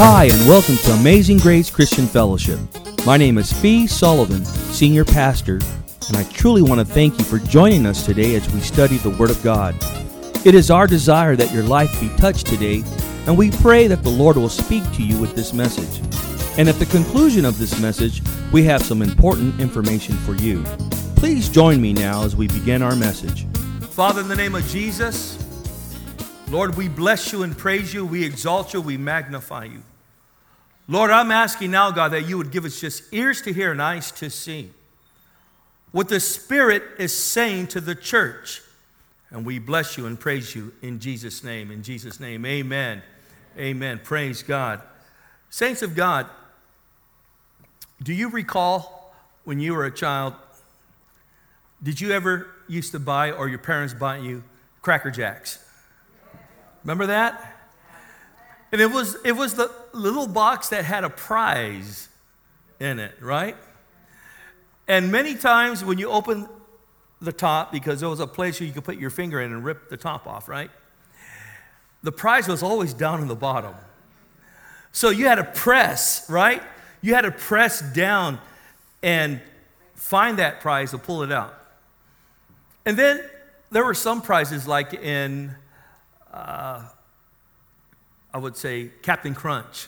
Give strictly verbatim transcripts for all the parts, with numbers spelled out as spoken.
Hi, and welcome to Amazing Grace Christian Fellowship. My name is Fee Sullivan, Senior Pastor, and I truly want to thank you for joining us today as we study the Word of God. It is our desire that your life be touched today, and we pray that the Lord will speak to you with this message. And at the conclusion of this message, we have some important information for you. Please join me now as we begin our message. Father, in the name of Jesus, Lord, we bless you and praise you. We exalt you. We magnify you. Lord, I'm asking now, God, that you would give us just ears to hear and eyes to see what the Spirit is saying to the church. And we bless you and praise you in Jesus' name. In Jesus' name, amen. Amen. Praise God. Saints of God, do you recall when you were a child, did you ever used to buy, or your parents bought you, Cracker Jacks? Remember that? And it was it was the little box that had a prize in it, right? And many times when you open the top, because there was a place where you could put your finger in and rip the top off, right? The prize was always down in the bottom. So you had to press, right? You had to press down and find that prize to pull it out. And then there were some prizes like in, uh, I would say, Captain Crunch.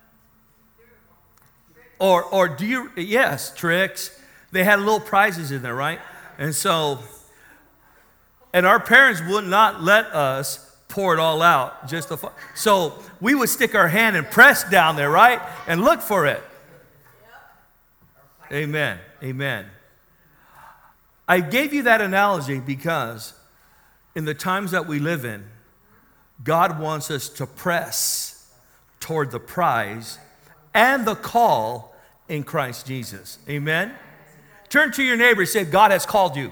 Or, or do you, yes, Trix. They had little prizes in there, right? And so, and our parents would not let us pour it all out. Just to, so we would stick our hand and press down there, right? And look for it. Amen. Amen. I gave you that analogy because in the times that we live in, God wants us to press toward the prize and the call in Christ Jesus. Amen? Turn to your neighbor and say, God has called you.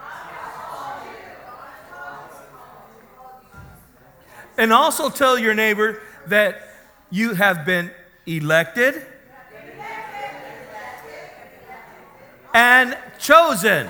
And also tell your neighbor that you have been elected and chosen.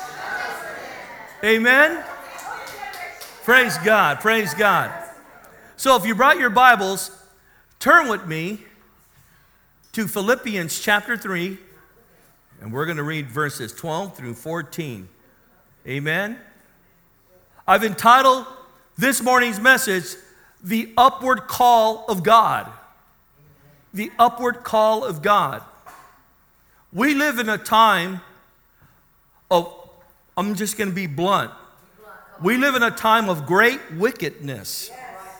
Amen? Praise God. Praise God. So if you brought your Bibles, turn with me to Philippians chapter three, and we're going to read verses twelve through fourteen. Amen? I've entitled this morning's message, The Upward Call of God. The Upward Call of God. We live in a time of, I'm just going to be blunt. We live in a time of great wickedness.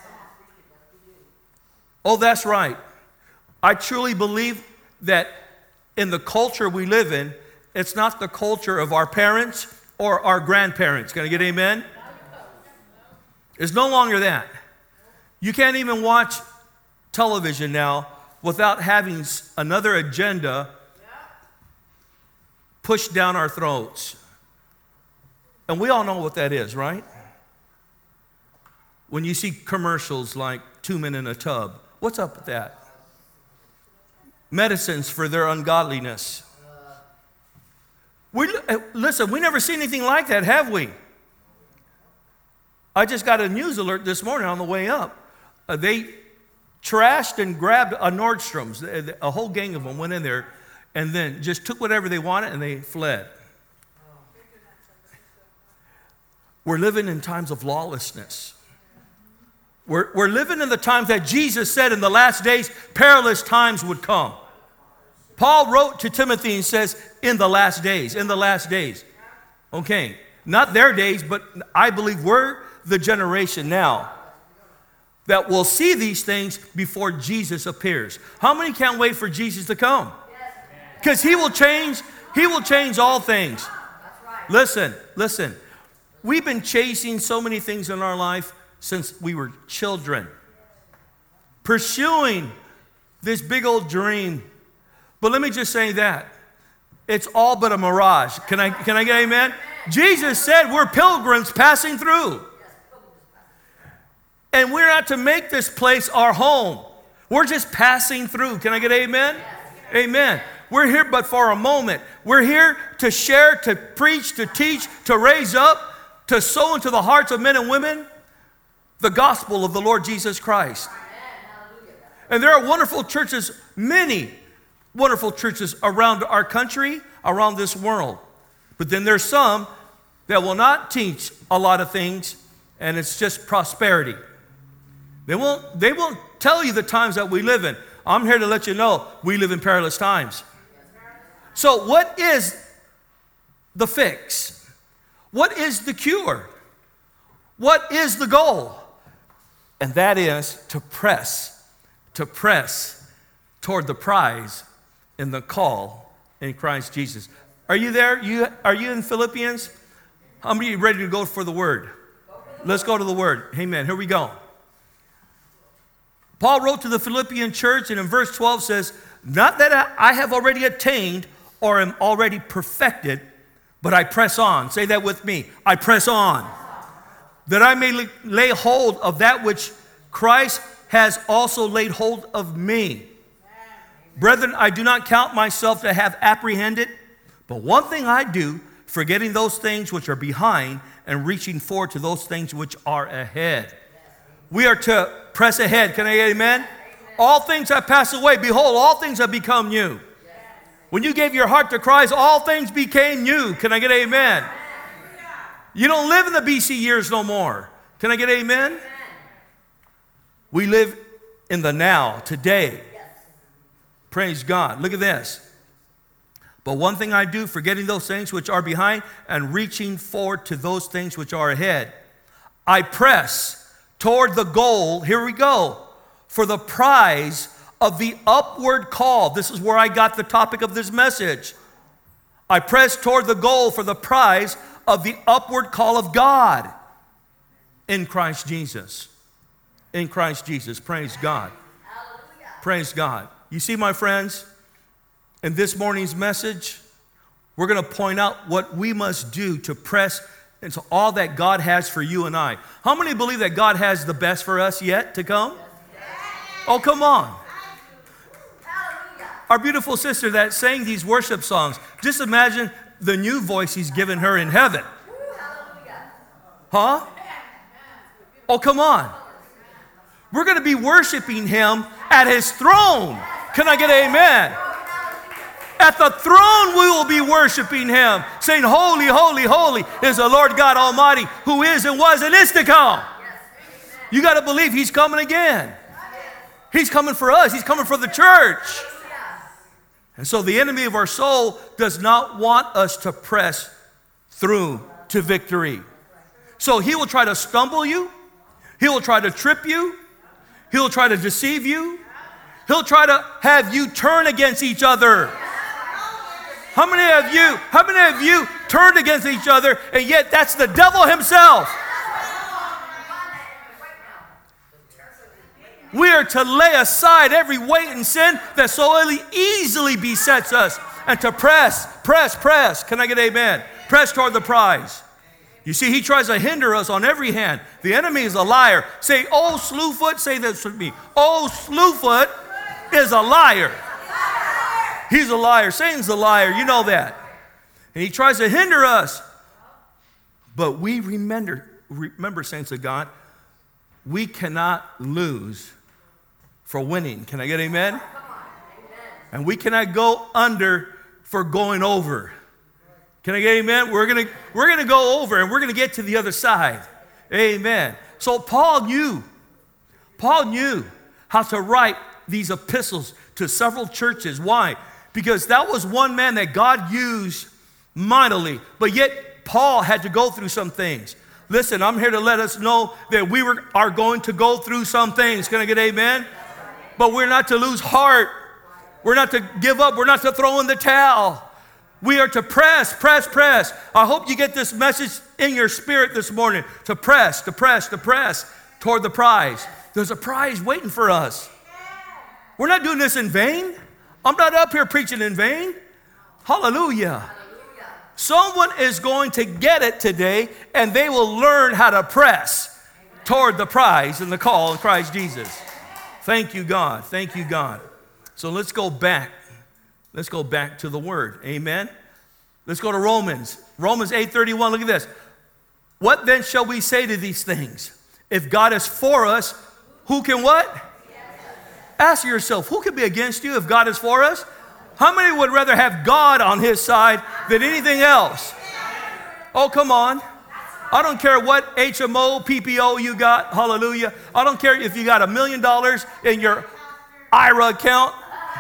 Oh, that's right. I truly believe that in the culture we live in, it's not the culture of our parents or our grandparents. Can I get amen? It's no longer that. You can't even watch television now without having another agenda pushed down our throats. And we all know what that is, right? When you see commercials like Two Men in a Tub, what's up with that? Medicines for their ungodliness. We, listen, we never seen anything like that, have we? I just got a news alert this morning on the way up. Uh, they trashed and grabbed a Nordstrom's. A whole gang of them went in there and then just took whatever they wanted and they fled. We're living in times of lawlessness. We're, we're living in the times that Jesus said in the last days, perilous times would come. Paul wrote to Timothy and says, in the last days, in the last days. Okay, not their days, but I believe we're the generation now that will see these things before Jesus appears. How many can't wait for Jesus to come? Because he will change, he will change all things. Listen, listen. We've been chasing so many things in our life since we were children. Pursuing this big old dream. But let me just say that. It's all but a mirage. Can I, can I get amen? Jesus said we're pilgrims passing through. And we're not to make this place our home. We're just passing through. Can I get amen? Amen. We're here but for a moment. We're here to share, to preach, to teach, to raise up, to sow into the hearts of men and women the gospel of the Lord Jesus Christ. And there are wonderful churches, many wonderful churches around our country, around this world. But then there's some that will not teach a lot of things, and it's just prosperity. They won't, they won't tell you the times that we live in. I'm here to let you know we live in perilous times. So what is the fix? What is the cure? What is the goal? And that is to press, to press toward the prize in the call in Christ Jesus. Are you there? You, are you in Philippians? How many are ready to go for the word? Let's go to the word. Amen. Here we go. Paul wrote to the Philippian church, and in verse twelve says, not that I have already attained or am already perfected, but I press on. Say that with me. I press on. That I may lay hold of that which Christ has also laid hold of me. Brethren, I do not count myself to have apprehended, but one thing I do, forgetting those things which are behind and reaching forward to those things which are ahead. We are to press ahead. Can I get amen? All things have passed away. Behold, all things have become new. When you gave your heart to Christ, all things became new. Can I get amen? You don't live in the B C years no more. Can I get amen? We live in the now, today. Praise God. Look at this. But one thing I do, forgetting those things which are behind and reaching forward to those things which are ahead. I press toward the goal, here we go, for the prize of the upward call. This is where I got the topic of this message. I press toward the goal for the prize of the upward call of God in Christ Jesus. In Christ Jesus. Praise God. Praise God. You see, my friends, in this morning's message, we're going to point out what we must do to press into all that God has for you and I. How many believe that God has the best for us yet to come? Oh, come on. Our beautiful sister that sang these worship songs, just imagine the new voice he's given her in heaven. Huh? Oh, come on. We're going to be worshiping him at his throne. Can I get an amen? At the throne we will be worshiping him, saying, holy, holy, holy is the Lord God Almighty, who is and was and is to come. You got to believe he's coming again. He's coming for us. He's coming for the church. And so the enemy of our soul does not want us to press through to victory. So he will try to stumble you. He will try to trip you. He'll try to deceive you. He'll try to have you turn against each other. How many of you, how many of you turned against each other, and yet that's the devil himself? We are to lay aside every weight and sin that so easily besets us, and to press, press, press. Can I get amen? Press toward the prize. You see, he tries to hinder us on every hand. The enemy is a liar. Say, oh, Slewfoot, say this with me. Oh, Slewfoot is a liar. He's a liar. Satan's a liar. You know that. And he tries to hinder us. But we remember, remember, saints of God, we cannot lose for winning. Can I get amen? And we cannot go under for going over. Can I get amen? We're gonna we're gonna go over and we're gonna get to the other side. Amen. So Paul knew, Paul knew how to write these epistles to several churches. Why? Because that was one man that God used mightily, but yet Paul had to go through some things. Listen, I'm here to let us know that we were, are going to go through some things. Can I get amen? But we're not to lose heart. We're not to give up. We're not to throw in the towel. We are to press, press, press. I hope you get this message in your spirit this morning. To press, to press, to press toward the prize. There's a prize waiting for us. We're not doing this in vain. I'm not up here preaching in vain. Hallelujah. Someone is going to get it today, and they will learn how to press toward the prize and the call in Christ Jesus. Thank you, God. Thank you, God. So let's go back. Let's go back to the word. Amen. Let's go to Romans. Romans eight thirty-one. Look at this. What then shall we say to these things? If God is for us, who can what? Ask yourself, who can be against you if God is for us? How many would rather have God on his side than anything else? Oh, come on. I don't care what H M O, P P O you got. Hallelujah. I don't care if you got a million dollars in your I R A account.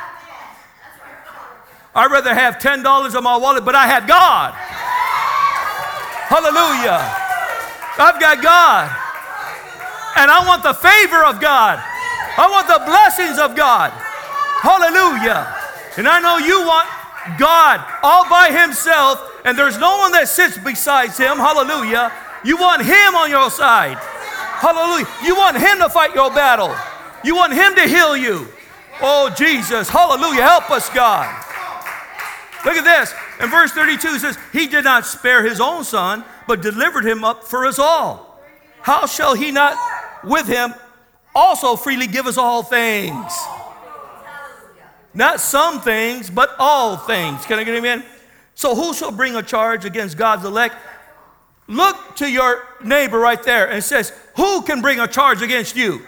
I'd rather have ten dollars in my wallet, but I had God. Hallelujah. I've got God. And I want the favor of God. I want the blessings of God. Hallelujah. And I know you want God all by himself, and there's no one that sits besides him. Hallelujah. You want him on your side. Hallelujah. You want him to fight your battle. You want him to heal you. Oh, Jesus. Hallelujah. Help us, God. Look at this. In verse thirty-two it says, he did not spare his own son, but delivered him up for us all. How shall he not with him also freely give us all things? Not some things, but all things. Can I get amen? So who shall bring a charge against God's elect? Look to your neighbor right there and it says, who can bring a charge against you?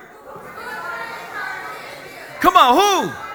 Come on, who?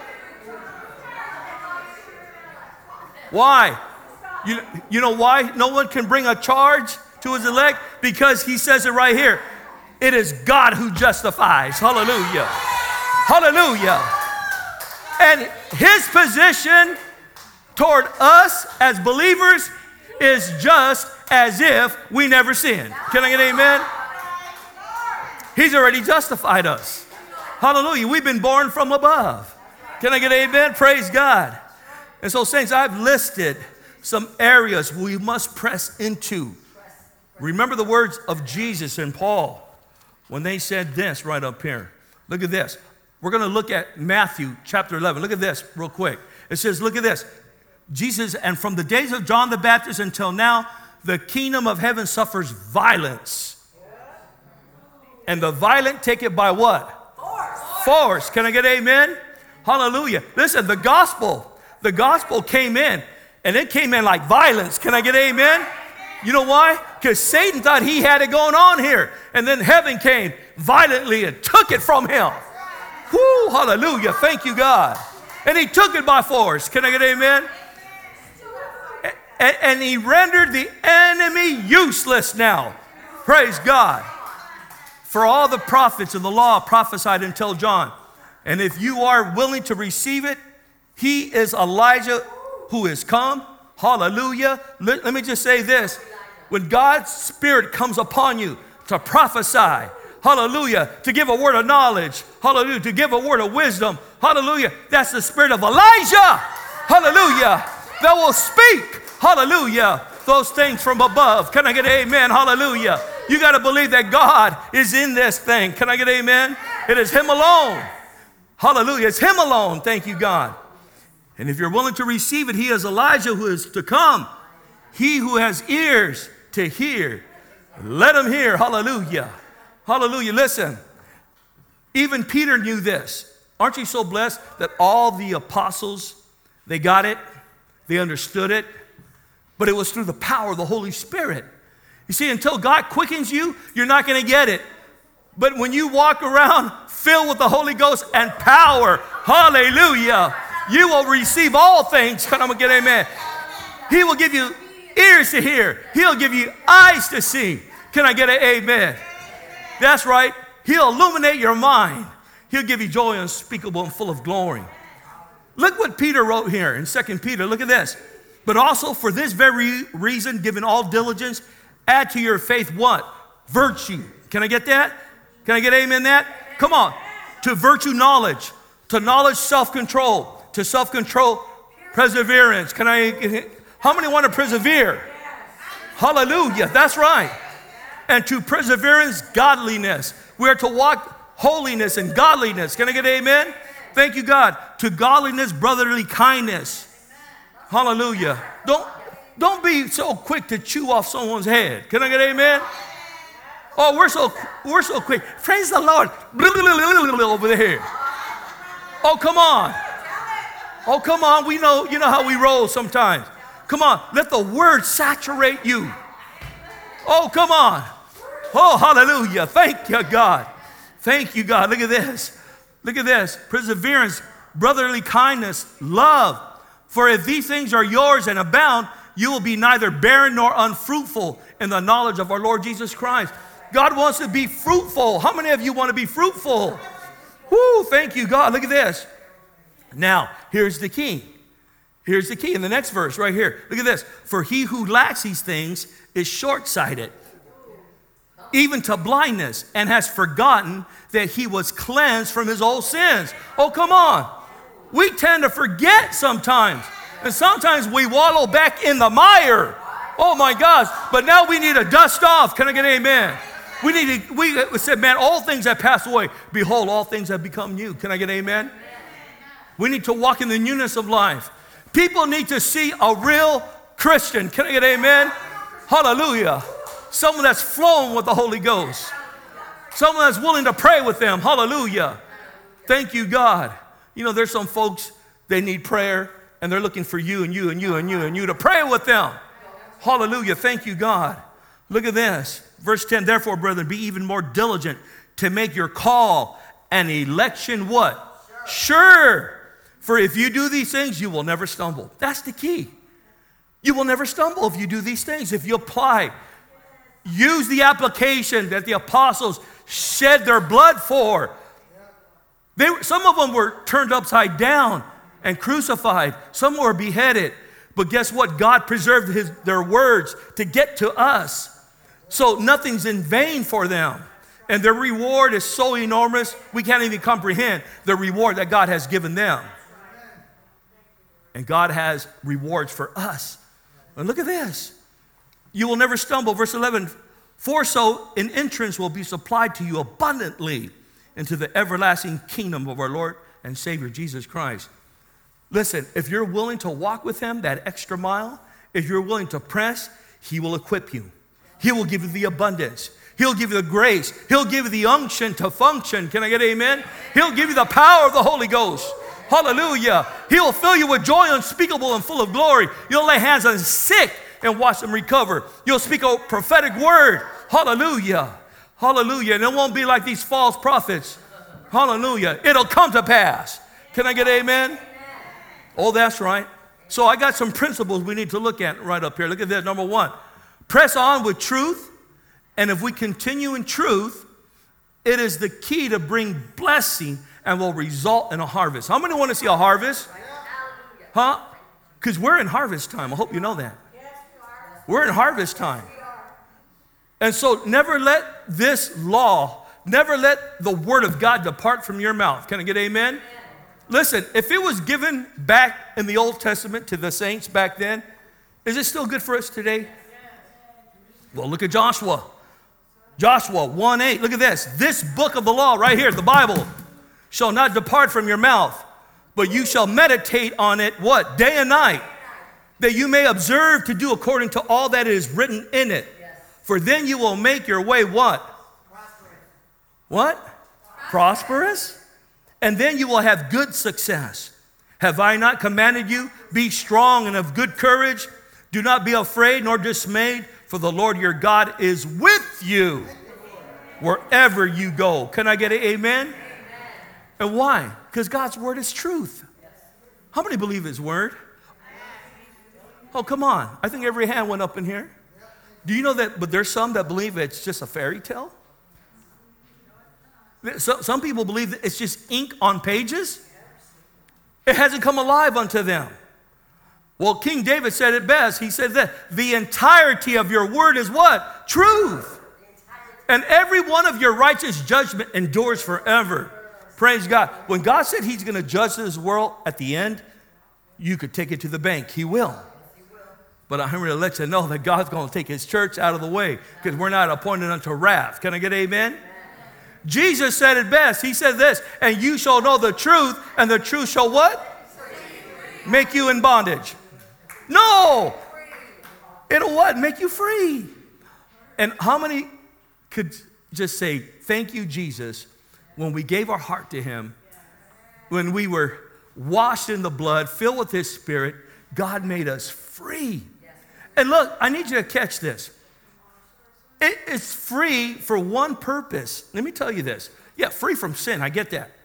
Why? You, you know why no one can bring a charge to his elect? Because he says it right here. It is God who justifies. Hallelujah. Hallelujah. And his position toward us as believers is just as if we never sinned. Can I get an amen? He's already justified us. Hallelujah. We've been born from above. Can I get an amen? Praise God. And so, saints, I've listed some areas we must press into. Remember the words of Jesus and Paul when they said this right up here. Look at this. We're going to look at Matthew chapter eleven. Look at this real quick. It says, look at this. Jesus, and from the days of John the Baptist until now, the kingdom of heaven suffers violence. And the violent take it by what? Force. Force. Can I get amen? Hallelujah. Listen, the gospel, the gospel came in, and it came in like violence. Can I get amen? You know why? Because Satan thought he had it going on here. And then heaven came violently and took it from him. Whoo, hallelujah. Thank you, God. And he took it by force. Can I get amen? And, and he rendered the enemy useless now. Praise God. For all the prophets of the law prophesied until John. And if you are willing to receive it, he is Elijah who is come. Hallelujah. Let, let me just say this. When God's Spirit comes upon you to prophesy, hallelujah, to give a word of knowledge, hallelujah, to give a word of wisdom, hallelujah, that's the spirit of Elijah, hallelujah, that will speak, hallelujah, those things from above. Can I get an amen? Hallelujah. You got to believe that God is in this thing. Can I get an amen? It is him alone. Hallelujah. It's him alone. Thank you, God. And if you're willing to receive it, he is Elijah who is to come. He who has ears to hear, let him hear. Hallelujah. Hallelujah. Listen, even Peter knew this. Aren't you so blessed that all the apostles, they got it, they understood it, but it was through the power of the Holy Spirit. You see, until God quickens you, you're not going to get it. But when you walk around filled with the Holy Ghost and power, hallelujah, you will receive all things. Can I get amen? He will give you ears to hear. He'll give you eyes to see. Can I get an amen? That's right. He'll illuminate your mind. He'll give you joy unspeakable and full of glory. Look what Peter wrote here in Second Peter. Look at this. But also for this very reason, given all diligence, add to your faith what? Virtue. Can I get that? Can I get amen that? Come on. To virtue, knowledge. To knowledge, self-control. To self-control, perseverance. Can I? How many want to persevere? Hallelujah. That's right. And to perseverance, godliness. We are to walk holiness and godliness. Can I get amen? Thank you, God. To godliness, brotherly kindness. Hallelujah. Don't, don't be so quick to chew off someone's head. Can I get amen? Oh, we're so, we're so quick. Praise the Lord. Over there. Oh, come on. Oh, come on. We know, you know how we roll sometimes. Come on. Let the word saturate you. Oh, come on. Oh, hallelujah. Thank you, God. Thank you, God. Look at this. Look at this. Perseverance, brotherly kindness, love. For if these things are yours and abound, you will be neither barren nor unfruitful in the knowledge of our Lord Jesus Christ. God wants to be fruitful. How many of you want to be fruitful? Woo, thank you, God. Look at this. Now, here's the key. Here's the key in the next verse right here. Look at this. For he who lacks these things is short-sighted, even to blindness, and has forgotten that he was cleansed from his old sins. Oh, come on. We tend to forget sometimes. And sometimes we wallow back in the mire. Oh, my gosh. But now we need to dust off. Can I get an amen? We need to, we said, man, all things have passed away. Behold, all things have become new. Can I get an amen? We need to walk in the newness of life. People need to see a real Christian. Can I get an amen? Hallelujah. Someone that's flowing with the Holy Ghost. Someone that's willing to pray with them. Hallelujah. Thank you, God. You know, there's some folks, they need prayer, and they're looking for you and you and you and you and you to pray with them. Hallelujah. Thank you, God. Look at this. Verse ten, therefore, brethren, be even more diligent to make your call and election what? Sure. For if you do these things, you will never stumble. That's the key. You will never stumble if you do these things. If you apply, use the application that the apostles shed their blood for. They, some of them were turned upside down and crucified. Some were beheaded. But guess what? God preserved his, their words to get to us. So nothing's in vain for them. And their reward is so enormous, we can't even comprehend the reward that God has given them. And God has rewards for us. And look at this. You will never stumble. Verse eleven, for so an entrance will be supplied to you abundantly into the everlasting kingdom of our Lord and Savior Jesus Christ. Listen, if you're willing to walk with him that extra mile, if you're willing to press, he will equip you. He will give you the abundance. He'll give you the grace. He'll give you the unction to function. Can I get amen? He'll give you the power of the Holy Ghost. Hallelujah. He'll fill you with joy unspeakable and full of glory. You'll lay hands on the sick and watch them recover. You'll speak a prophetic word. Hallelujah. Hallelujah. And it won't be like these false prophets. Hallelujah. It'll come to pass. Can I get amen? Oh, that's right. So I got some principles we need to look at right up here. Look at this. Number one, press on with truth. And if we continue in truth, it is the key to bring blessing and will result in a harvest. How many want to see a harvest? Huh? Because we're in harvest time. I hope you know that. We're in harvest time. And so never let this law, never let the word of God depart from your mouth. Can I get amen? Listen, if it was given back in the Old Testament to the saints back then, is it still good for us today? Well, look at Joshua. Joshua one eight, look at this. This book of the law right here, the Bible, shall not depart from your mouth, but you shall meditate on it, what? Day and night, that you may observe to do according to all that is written in it. For then you will make your way what? Prosperous. What? Prosperous. And then you will have good success. Have I not commanded you? Be strong and of good courage. Do not be afraid nor dismayed, for the Lord your God is with you wherever you go. Can I get an amen? Amen. And why? Because God's word is truth. How many believe his word? Oh, come on. I think every hand went up in here. Do you know that, but there's some that believe it's just a fairy tale? So, some people believe that it's just ink on pages. It hasn't come alive unto them. Well, King David said it best. He said that the entirety of your word is what? Truth. And every one of your righteous judgment endures forever. Praise God. When God said he's going to judge this world at the end, you could take it to the bank. He will. But I'm going to let you know that God's going to take his church out of the way because we're not appointed unto wrath. Can I get amen? Amen? Jesus said it best. He said this, and you shall know the truth, and the truth shall what? Free. Make you in bondage. No. It'll what? Make you free. And how many could just say, thank you, Jesus, when we gave our heart to him, when we were washed in the blood, filled with his spirit, God made us free. And look, I need you to catch this. It, it's free for one purpose. Let me tell you this. Yeah, free from sin, I get that.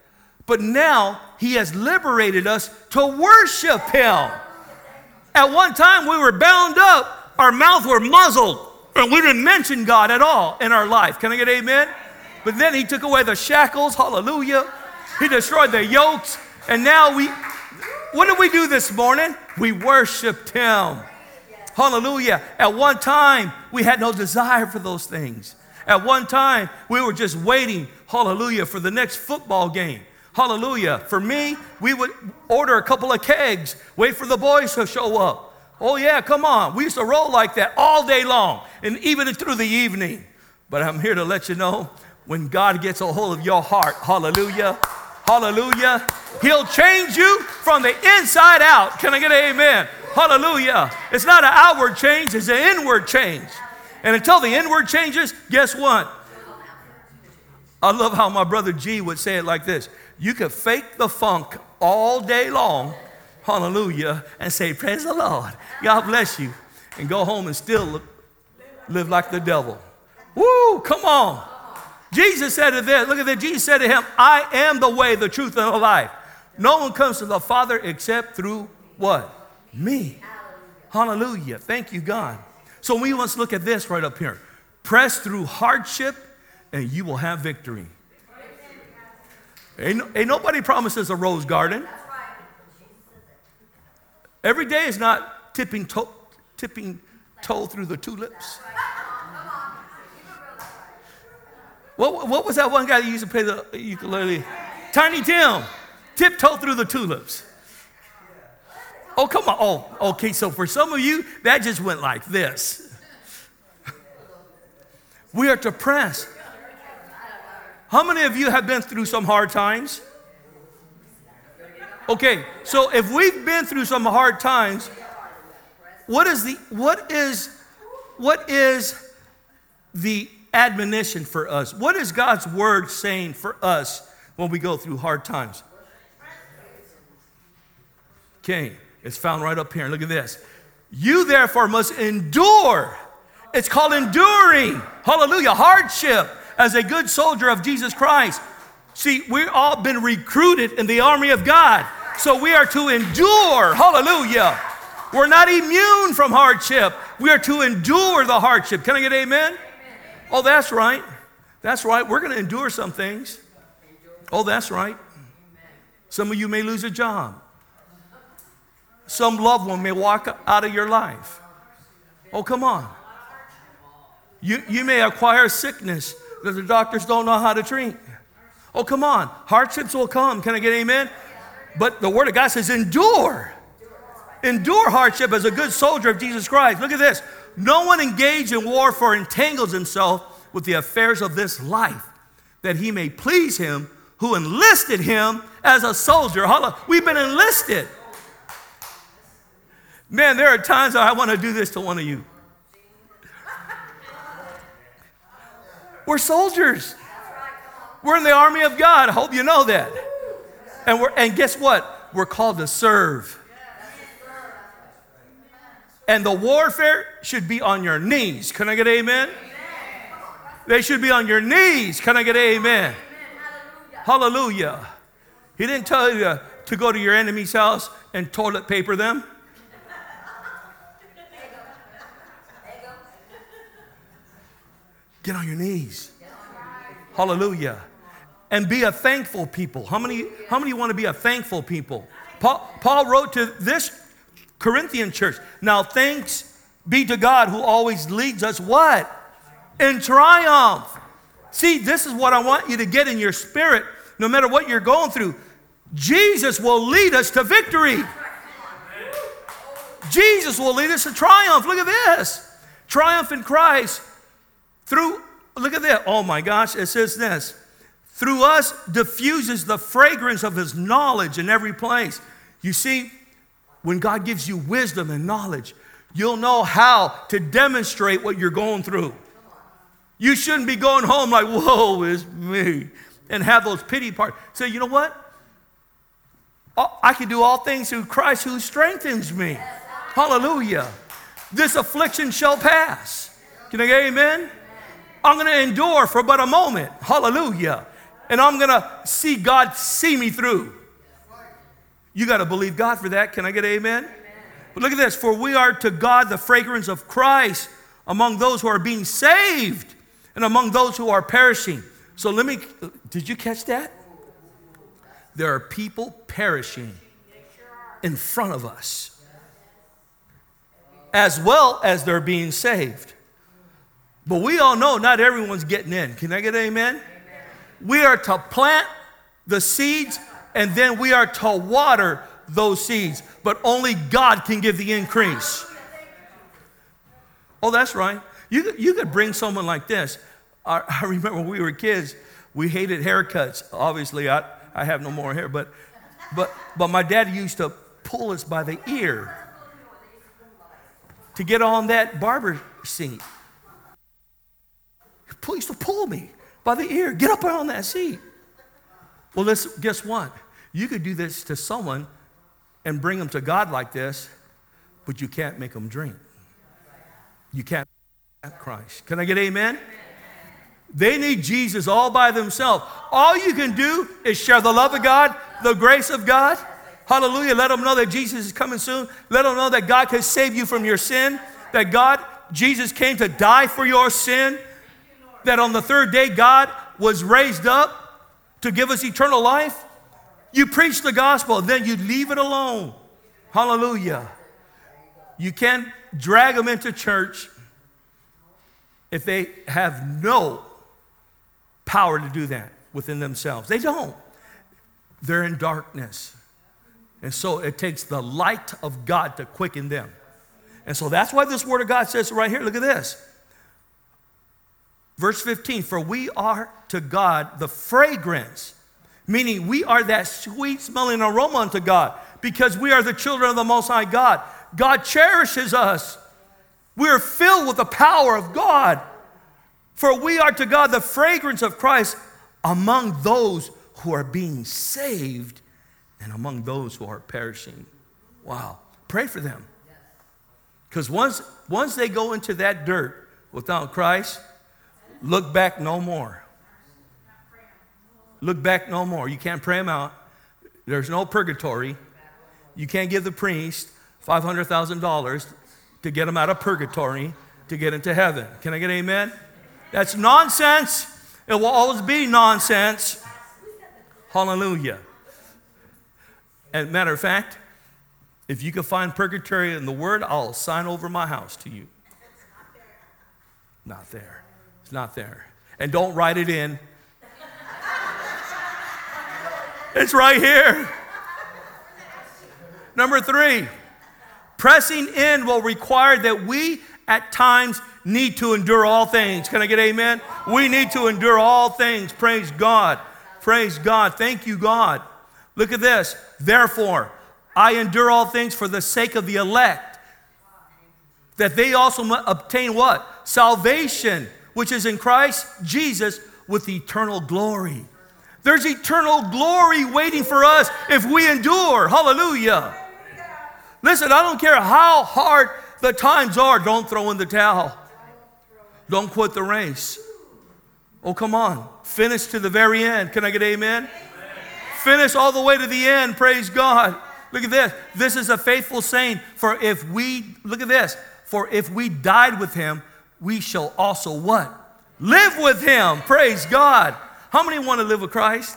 But now he has liberated us to worship him. At one time we were bound up, our mouths were muzzled, and we didn't mention God at all in our life. Can I get amen? But then he took away the shackles, hallelujah. He destroyed the yokes, and now we, what did we do this morning? We worshiped him. Hallelujah. At one time, we had no desire for those things. At one time, we were just waiting, hallelujah, for the next football game. Hallelujah. For me, we would order a couple of kegs, wait for the boys to show up. Oh yeah, come on. We used to roll like that all day long and even through the evening. But I'm here to let you know, when God gets a hold of your heart, hallelujah, hallelujah, he'll change you from the inside out. Can I get an amen? Hallelujah. It's not an outward change, it's an inward change. And until the inward changes, guess what? I love how my brother G would say it like this. You could fake the funk all day long, hallelujah, and say, praise the Lord, God bless you, and go home and still live like the devil. Woo, come on. Jesus said to this, look at that, Jesus said to him, I am the way, the truth, and the life. No one comes to the Father except through what? Me. Hallelujah. Thank you, God. So we must look at this right up here. Press through hardship and you will have victory. Ain't, ain't nobody promises a rose garden. Every day is not tipping toe, tipping toe through the tulips. What, what was that one guy that used to play the ukulele? Tiny Tim. Tiptoe through the tulips. Oh, come on. Oh, okay. So for some of you, that just went like this. We are to press. How many of you have been through some hard times? Okay, so if we've been through some hard times, what is the what is what is the admonition for us? What is God's word saying for us when we go through hard times? Okay, it's found right up here. Look at this. You therefore must endure. It's called enduring. Hallelujah. Hardship as a good soldier of Jesus Christ. See, we've all been recruited in the army of God. So we are to endure. Hallelujah. We're not immune from hardship. We are to endure the hardship. Can I get amen? Amen. Oh, that's right. That's right. We're going to endure some things. Oh, that's right. Some of you may lose a job. Some loved one may walk out of your life. Oh, come on. You, you may acquire sickness that the doctors don't know how to treat. Oh, come on. Hardships will come. Can I get amen? But the word of God says endure. Endure hardship as a good soldier of Jesus Christ. Look at this. No one engaged in warfare entangles himself with the affairs of this life, that he may please him who enlisted him as a soldier. We've been enlisted. Man, there are times I want to do this to one of you. We're soldiers. We're in the army of God. I hope you know that. And we're and guess what? We're called to serve. And the warfare should be on your knees. Can I get amen? They should be on your knees. Can I get amen? Hallelujah. He didn't tell you to, to go to your enemy's house and toilet paper them. Get on your knees. Hallelujah. And be a thankful people. How many, how many want to be a thankful people? Paul, Paul wrote to this Corinthian church, now thanks be to God who always leads us what? In triumph. See, this is what I want you to get in your spirit. No matter what you're going through, Jesus will lead us to victory. Jesus will lead us to triumph. Look at this. Triumph in Christ. Through, look at that. Oh my gosh, it says this. Through us diffuses the fragrance of his knowledge in every place. You see, when God gives you wisdom and knowledge, you'll know how to demonstrate what you're going through. You shouldn't be going home like, woe is me, and have those pity parties. Say, you know what? I can do all things through Christ who strengthens me. Hallelujah. This affliction shall pass. Can I get amen? I'm going to endure for but a moment. Hallelujah. and I'm going to see God see me through. You got to believe God for that. Can I get an amen? Amen? But look at this. For we are to God the fragrance of Christ among those who are being saved and among those who are perishing. So let me, did you catch that? There are people perishing in front of us, as well as they're being saved. But we all know not everyone's getting in. Can I get an amen? Amen. We are to plant the seeds, and then we are to water those seeds. But only God can give the increase. Oh, that's right. You, you could bring someone like this. I, I remember when we were kids, we hated haircuts. Obviously, I, I have no more hair. But, but, but my dad used to pull us by the ear to get on that barber seat. He used to pull me by the ear. Get up on that seat. Well, let's, guess what? You could do this to someone and bring them to God like this, but you can't make them drink. You can't make Christ. Can I get amen? They need Jesus all by themselves. All you can do is share the love of God, the grace of God. Hallelujah. Let them know that Jesus is coming soon. Let them know that God can save you from your sin. That God, Jesus came to die for your sin. That on the third day, God was raised up to give us eternal life. You preach the gospel, then you leave it alone. Hallelujah. You can't drag them into church if they have no power to do that within themselves. They don't. They're in darkness. And so it takes the light of God to quicken them. And so that's why this word of God says right here, look at this. Verse fifteen, for we are to God the fragrance, meaning we are that sweet smelling aroma unto God because we are the children of the Most High God. God cherishes us. We are filled with the power of God. For we are to God the fragrance of Christ among those who are being saved and among those who are perishing. Wow. Pray for them. Because once, once they go into that dirt without Christ, look back no more. Look back no more. You can't pray them out. There's no purgatory. You can't give the priest five hundred thousand dollars to get them out of purgatory to get into heaven. Can I get an amen? That's nonsense. It will always be nonsense. Hallelujah. And matter of fact, if you can find purgatory in the Word, I'll sign over my house to you. Not there. It's not there. And don't write it in. It's right here. Number three, pressing in will require that we at times need to endure all things. Can I get amen? We need to endure all things. Praise God. Praise God. Thank you, God. Look at this. Therefore, I endure all things for the sake of the elect, that they also obtain what? Salvation, which is in Christ Jesus with eternal glory. There's eternal glory waiting for us if we endure. Hallelujah. Listen, I don't care how hard the times are, don't throw in the towel. Don't quit the race. Oh, come on. Finish to the very end. Can I get amen? Amen. Finish all the way to the end. Praise God. Look at this. This is a faithful saying. For if we, look at this. For if we died with him, we shall also what? Live with him. Praise God. How many want to live with Christ?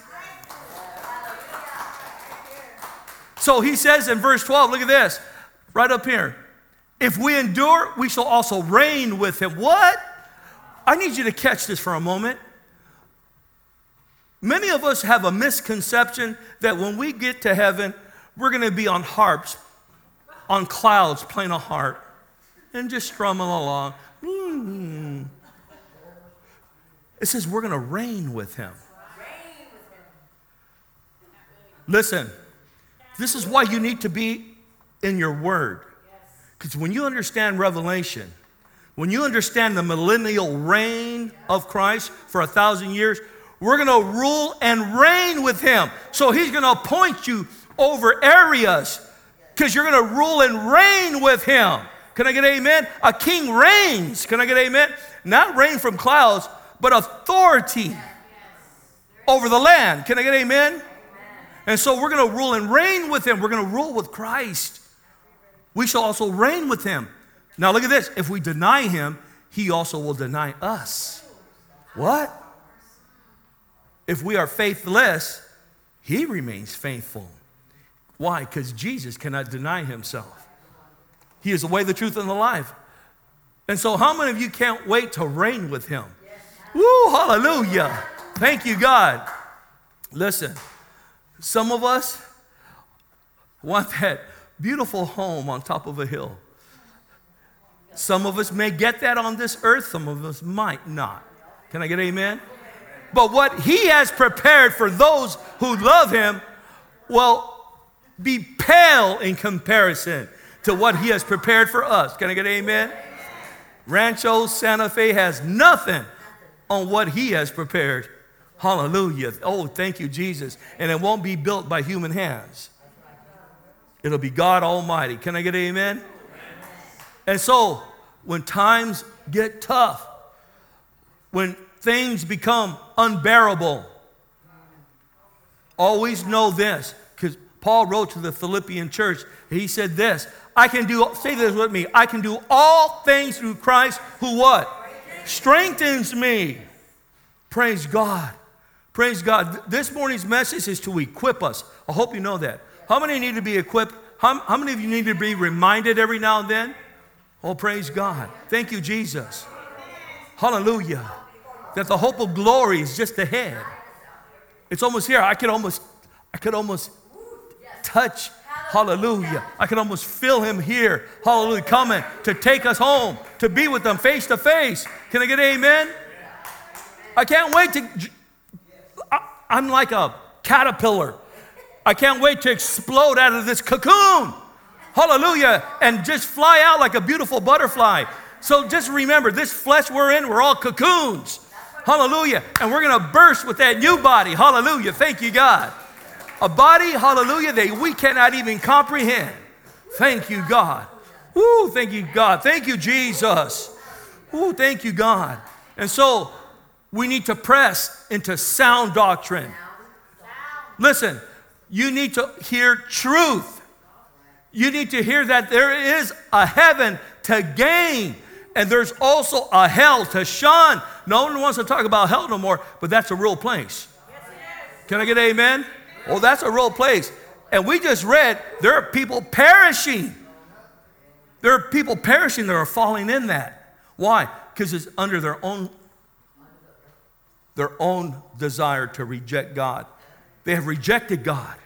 So he says in verse twelve, look at this. Right up here. If we endure, we shall also reign with him. What? I need you to catch this for a moment. Many of us have a misconception that when we get to heaven, we're going to be on harps, on clouds, playing a harp, and just strumming along. Mm-hmm. It says we're going to reign with him. Listen, this is why you need to be in your word. Because when you understand Revelation, when you understand the millennial reign of Christ for a thousand years, we're going to rule and reign with him. So he's going to appoint you over areas because you're going to rule and reign with him. Can I get amen? A king reigns. Can I get amen? Not reign from clouds, but authority. over the land. Can I get amen? Amen. And so we're going to rule and reign with him. We're going to rule with Christ. We shall also reign with him. Now look at this. If we deny him, he also will deny us. What? If we are faithless, he remains faithful. Why? Because Jesus cannot deny himself. He is the way, the truth, and the life. And so how many of you can't wait to reign with him? Woo, hallelujah. Thank you, God. Listen, some of us want that beautiful home on top of a hill. Some of us may get that on this earth. Some of us might not. Can I get amen? But what he has prepared for those who love him will be pale in comparison to what he has prepared for us. Can I get amen? Rancho Santa Fe has nothing on what he has prepared. Hallelujah. Oh, thank you, Jesus. And it won't be built by human hands. It'll be God Almighty. Can I get amen? And so, when times get tough, when things become unbearable, always know this, because Paul wrote to the Philippian church, he said this, I can do, say this with me, I can do all things through Christ who what? Strengthens me. Praise God. Praise God. This morning's message is to equip us. I hope you know that. How many need to be equipped? How, how many of you need to be reminded every now and then? Oh, praise God. Thank you, Jesus. Hallelujah. That the hope of glory is just ahead. It's almost here. I could almost, I could almost touch. Hallelujah. I can almost feel him here. Hallelujah. Coming to take us home, to be with them face to face. Can I get an amen? I can't wait to, I, I'm like a caterpillar. I can't wait to explode out of this cocoon. Hallelujah. And just fly out like a beautiful butterfly. So just remember, this flesh we're in, we're all cocoons. Hallelujah. And we're going to burst with that new body. Hallelujah. Thank you, God. A body, hallelujah, that we cannot even comprehend. Thank you, God. Woo, thank you, God. Thank you, Jesus. Woo, thank you, God. And so we need to press into sound doctrine. Listen, you need to hear truth. You need to hear that there is a heaven to gain, and there's also a hell to shun. No one wants to talk about hell no more, but that's a real place. Can I get an amen? Oh, that's a real place. And we just read there are people perishing. There are people perishing that are falling in that. Why? Because it's under their own, their own desire to reject God. They have rejected God.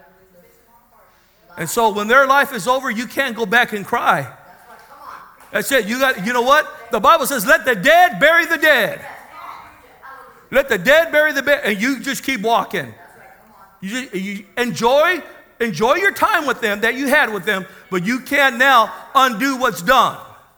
And so when their life is over, you can't go back and cry. That's it. You got, you know what? The Bible says, let the dead bury the dead. Let the dead bury the dead. And you just keep walking. You, just, you enjoy, enjoy your time with them that you had with them, but you can't now undo what's done.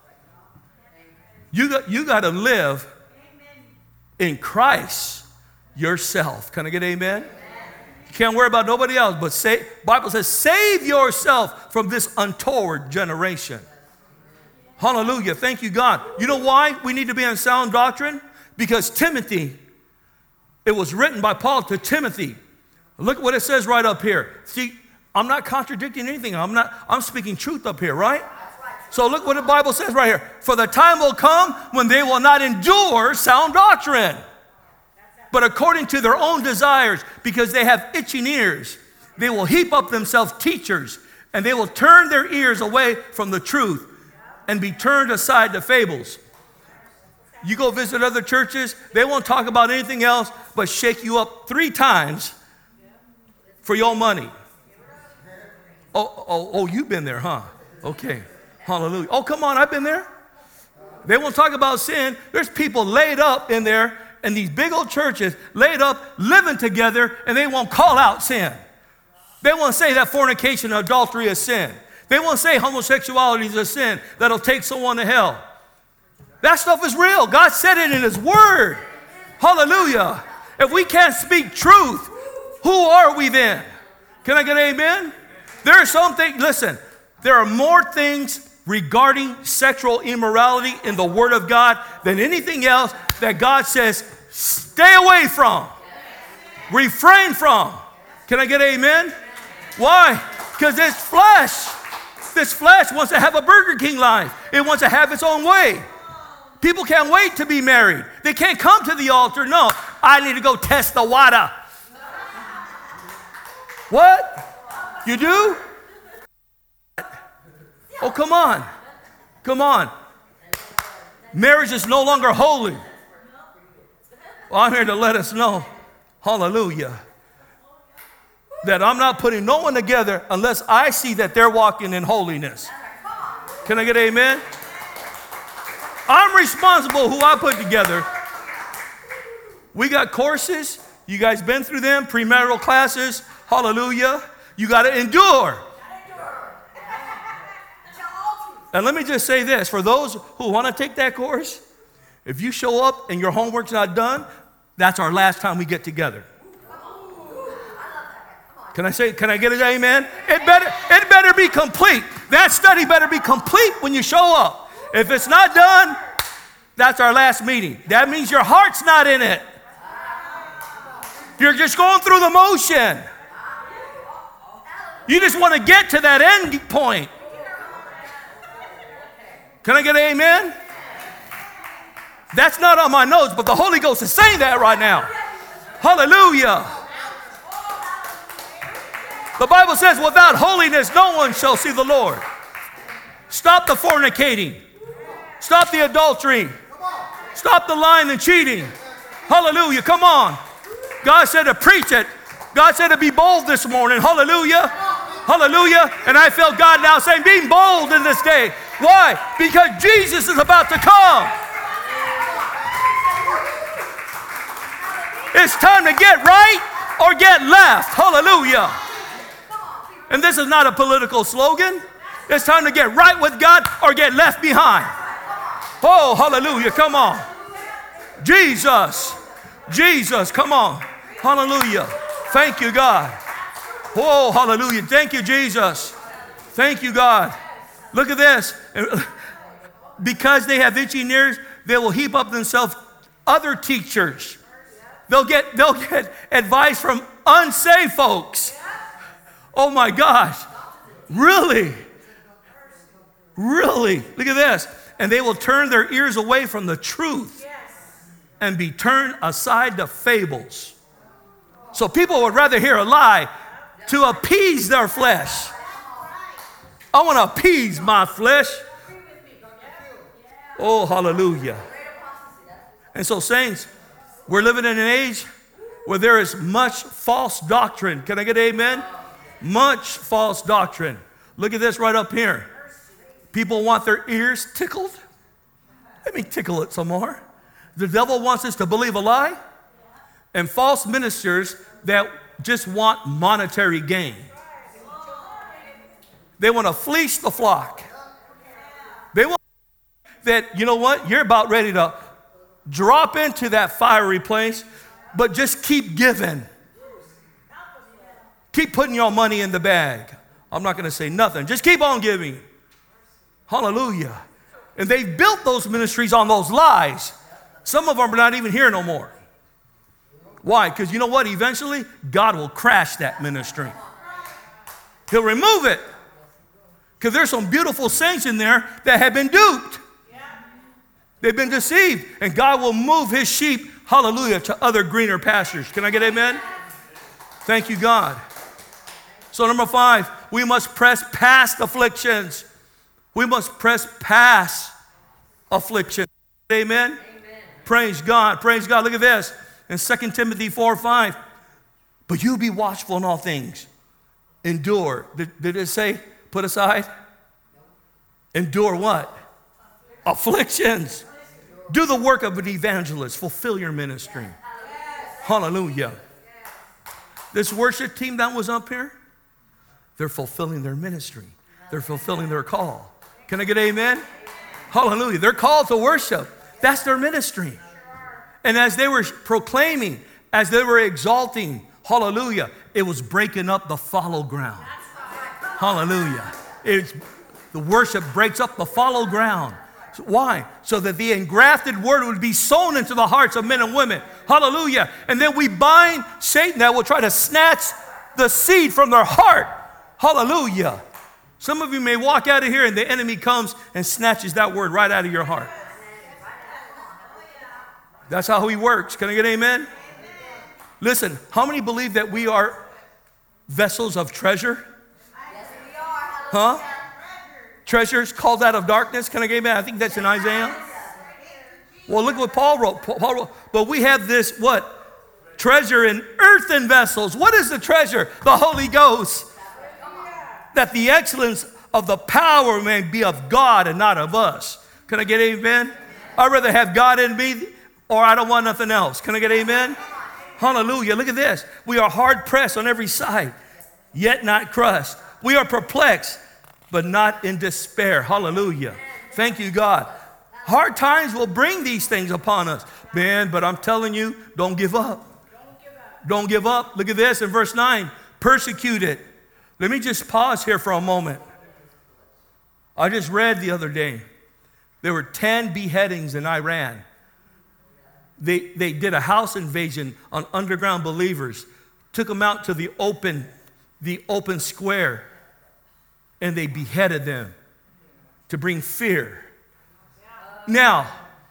You got, you got to live in Christ yourself. Can I get amen? You can't worry about nobody else, but say, Bible says, save yourself from this untoward generation. Hallelujah. Thank you, God. You know why we need to be on sound doctrine? Because Timothy, it was written by Paul to Timothy. Look at what it says right up here. See, I'm not contradicting anything. I'm not, I'm speaking truth up here, right? So look what the Bible says right here. For the time will come when they will not endure sound doctrine, but according to their own desires, because they have itching ears, they will heap up themselves teachers, and they will turn their ears away from the truth and be turned aside to fables. You go visit other churches, they won't talk about anything else but shake you up three times for your money. Oh, oh, oh, you've been there, huh? Okay. Hallelujah. Oh, come on, I've been there. They won't talk about sin. There's people laid up in there in these big old churches, laid up, living together, and they won't call out sin. They won't say that fornication and adultery is sin. They won't say homosexuality is a sin that'll take someone to hell. That stuff is real. God said it in his word. Hallelujah. If we can't speak truth, who are we then? Can I get an amen? There are some things, listen, there are more things regarding sexual immorality in the Word of God than anything else that God says, stay away from. refrain from. Can I get amen? Why? Because this flesh, this flesh wants to have a Burger King life. It wants to have its own way. People can't wait to be married. They can't come to the altar. No, I need to go test the water. What? You do? Oh, come on. Come on. Marriage is no longer holy. Well, I'm here to let us know, hallelujah, that I'm not putting no one together unless I see that they're walking in holiness. Can I get an amen? I'm responsible who I put together. We got courses. You guys been through them, premarital classes. Hallelujah. You got to endure. And let me just say this, for those who want to take that course, if you show up and your homework's not done, that's our last time we get together. Can I say, can I get an amen? It better, it better be complete. That study better be complete when you show up. If it's not done, that's our last meeting. That means your heart's not in it. You're just going through the motion. You just want to get to that end point. Can I get an amen? That's not on my notes, but the Holy Ghost is saying that right now. Hallelujah. The Bible says, without holiness, no one shall see the Lord. Stop the fornicating. Stop the adultery. Stop the lying and cheating. Hallelujah. Come on. God said to preach it. God said to be bold this morning. Hallelujah. Hallelujah. And I feel God now saying, be bold in this day. Why? Because Jesus is about to come. It's time to get right or get left. Hallelujah. And this is not a political slogan. It's time to get right with God or get left behind. Oh, hallelujah. Come on. Jesus. Jesus. Come on. Hallelujah. Thank you, God. Oh, hallelujah. Thank you, Jesus. Thank you, God. Look at this. Because they have itching ears, they will heap up themselves other teachers. They'll get, they'll get advice from unsaved folks. Oh my gosh. Really? Really? Look at this. And they will turn their ears away from the truth and be turned aside to fables. So people would rather hear a lie to appease their flesh. I want to appease my flesh. Oh, hallelujah. And so, saints, we're living in an age where there is much false doctrine. Can I get amen? Much false doctrine. Look at this right up here. People want their ears tickled. Let me tickle it some more. The devil wants us to believe a lie. And false ministers that just want monetary gain. They want to fleece the flock. They want that, you know what? You're about ready to drop into that fiery place, but just keep giving. Keep putting your money in the bag. I'm not going to say nothing. Just keep on giving. Hallelujah. And they've built those ministries on those lies. Some of them are not even here no more. Why? Because you know what? Eventually, God will crash that ministry. He'll remove it. Because there's some beautiful saints in there that have been duped. They've been deceived. And God will move his sheep, hallelujah, to other greener pastures. Can I get amen? Thank you, God. So number five, we must press past afflictions. We must press past affliction. Amen? Amen. Praise God. Praise God. Look at this. In Second Timothy four five, but you be watchful in all things. Endure. Did, did it say put aside? Endure what? Afflictions. Do the work of an evangelist. Fulfill your ministry. Hallelujah. This worship team that was up here, they're fulfilling their ministry. They're fulfilling their call. Can I get amen? Hallelujah. They're called to worship. That's their ministry. And as they were proclaiming, as they were exalting, hallelujah, it was breaking up the fallow ground. Hallelujah. It's, the worship breaks up the fallow ground. Why? So that the engrafted word would be sown into the hearts of men and women. Hallelujah. And then we bind Satan that will try to snatch the seed from their heart. Hallelujah. Some of you may walk out of here and the enemy comes and snatches that word right out of your heart. That's how he works. Can I get amen? Listen, how many believe that we are vessels of treasure? Huh? Treasures called out of darkness. Can I get amen? I think that's in Isaiah. Well, look what Paul wrote. Paul wrote, but we have this, what? Treasure in earthen vessels. What is the treasure? The Holy Ghost. That the excellence of the power may be of God and not of us. Can I get amen? I'd rather have God in me, or I don't want nothing else. Can I get amen? Hallelujah. Look at this. We are hard pressed on every side, yet not crushed. We are perplexed, but not in despair. Hallelujah. Thank you, God. Hard times will bring these things upon us. Man, but I'm telling you, don't give up. Don't give up. Look at this in verse nine. Persecuted. Let me just pause here for a moment. I just read the other day, there were ten beheadings in Iran. They, they did a house invasion on underground believers, took them out to the open, the open square, and they beheaded them to bring fear. Now,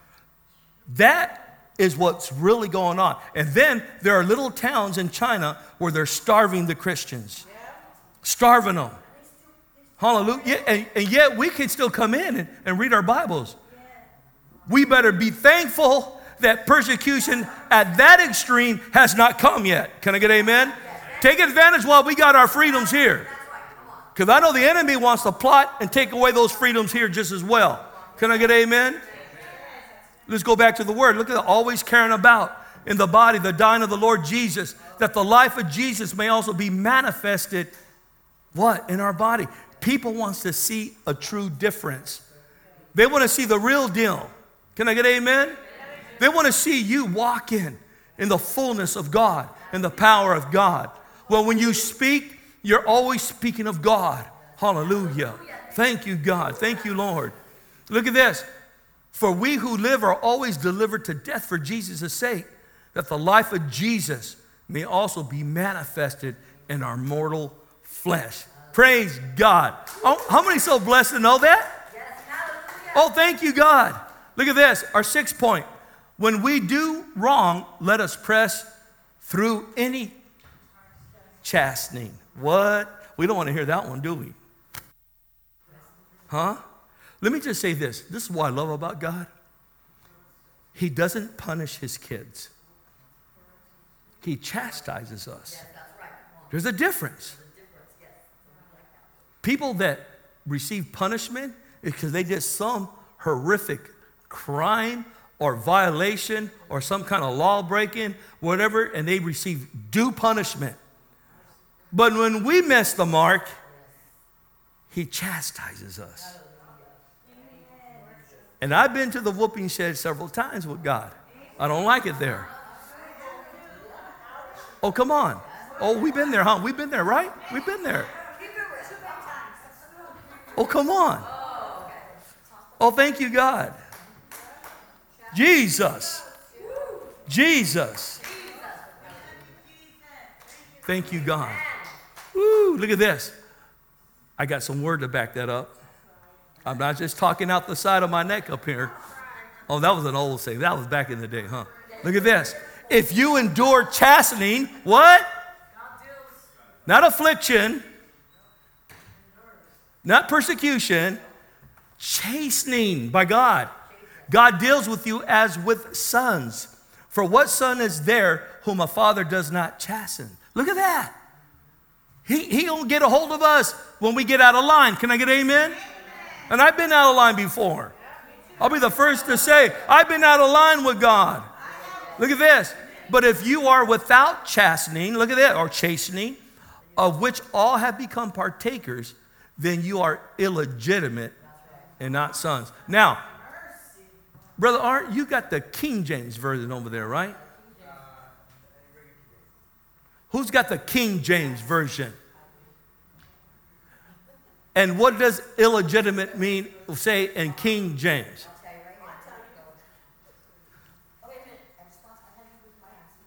that is what's really going on. And then there are little towns in China where they're starving the Christians. Starving them. Hallelujah. And, and yet we can still come in and, and read our Bibles. We better be thankful that persecution at that extreme has not come yet. Can I get amen? Take advantage while we got our freedoms here. Because I know the enemy wants to plot and take away those freedoms here just as well. Can I get amen? Let's go back to the word. Look at the always caring about in the body, the dying of the Lord Jesus, that the life of Jesus may also be manifested, what? In our body. People want to see a true difference. They want to see the real deal. Can I get amen? They want to see you walk in, in the fullness of God, in the power of God. Well, when you speak, you're always speaking of God. Hallelujah. Thank you, God. Thank you, Lord. Look at this. For we who live are always delivered to death for Jesus' sake, that the life of Jesus may also be manifested in our mortal flesh. Praise God. Oh, how many so blessed to know that? Oh, thank you, God. Look at this. Our sixth point. When we do wrong, let us press through any chastening. What? We don't want to hear that one, do we? Huh? Let me just say this. This is what I love about God. He doesn't punish his kids. He chastises us. There's a difference. People that receive punishment is because they did some horrific crime or violation or some kind of law breaking, whatever, and they receive due punishment. But when we miss the mark, he chastises us. And I've been to the whooping shed several times with God. I don't like it there. Oh, come on. Oh, we've been there, huh? We've been there, right? We've been there. Oh, come on. Oh, thank you, God. Jesus. Jesus. Thank you, God. Woo, look at this. I got some word to back that up. I'm not just talking out the side of my neck up here. Oh, that was an old saying. That was back in the day, huh? Look at this. If you endure chastening, what? Not affliction, not persecution, chastening by God. God deals with you as with sons. For what son is there whom a father does not chasten? Look at that. He, he'll get a hold of us when we get out of line. Can I get amen? And I've been out of line before. I'll be the first to say, I've been out of line with God. Look at this. But if you are without chastening, look at that, or chastening, of which all have become partakers, then you are illegitimate and not sons. Now, Brother Art, you got the King James version over there, right? Who's got the King James version? And what does illegitimate mean, say, in King James?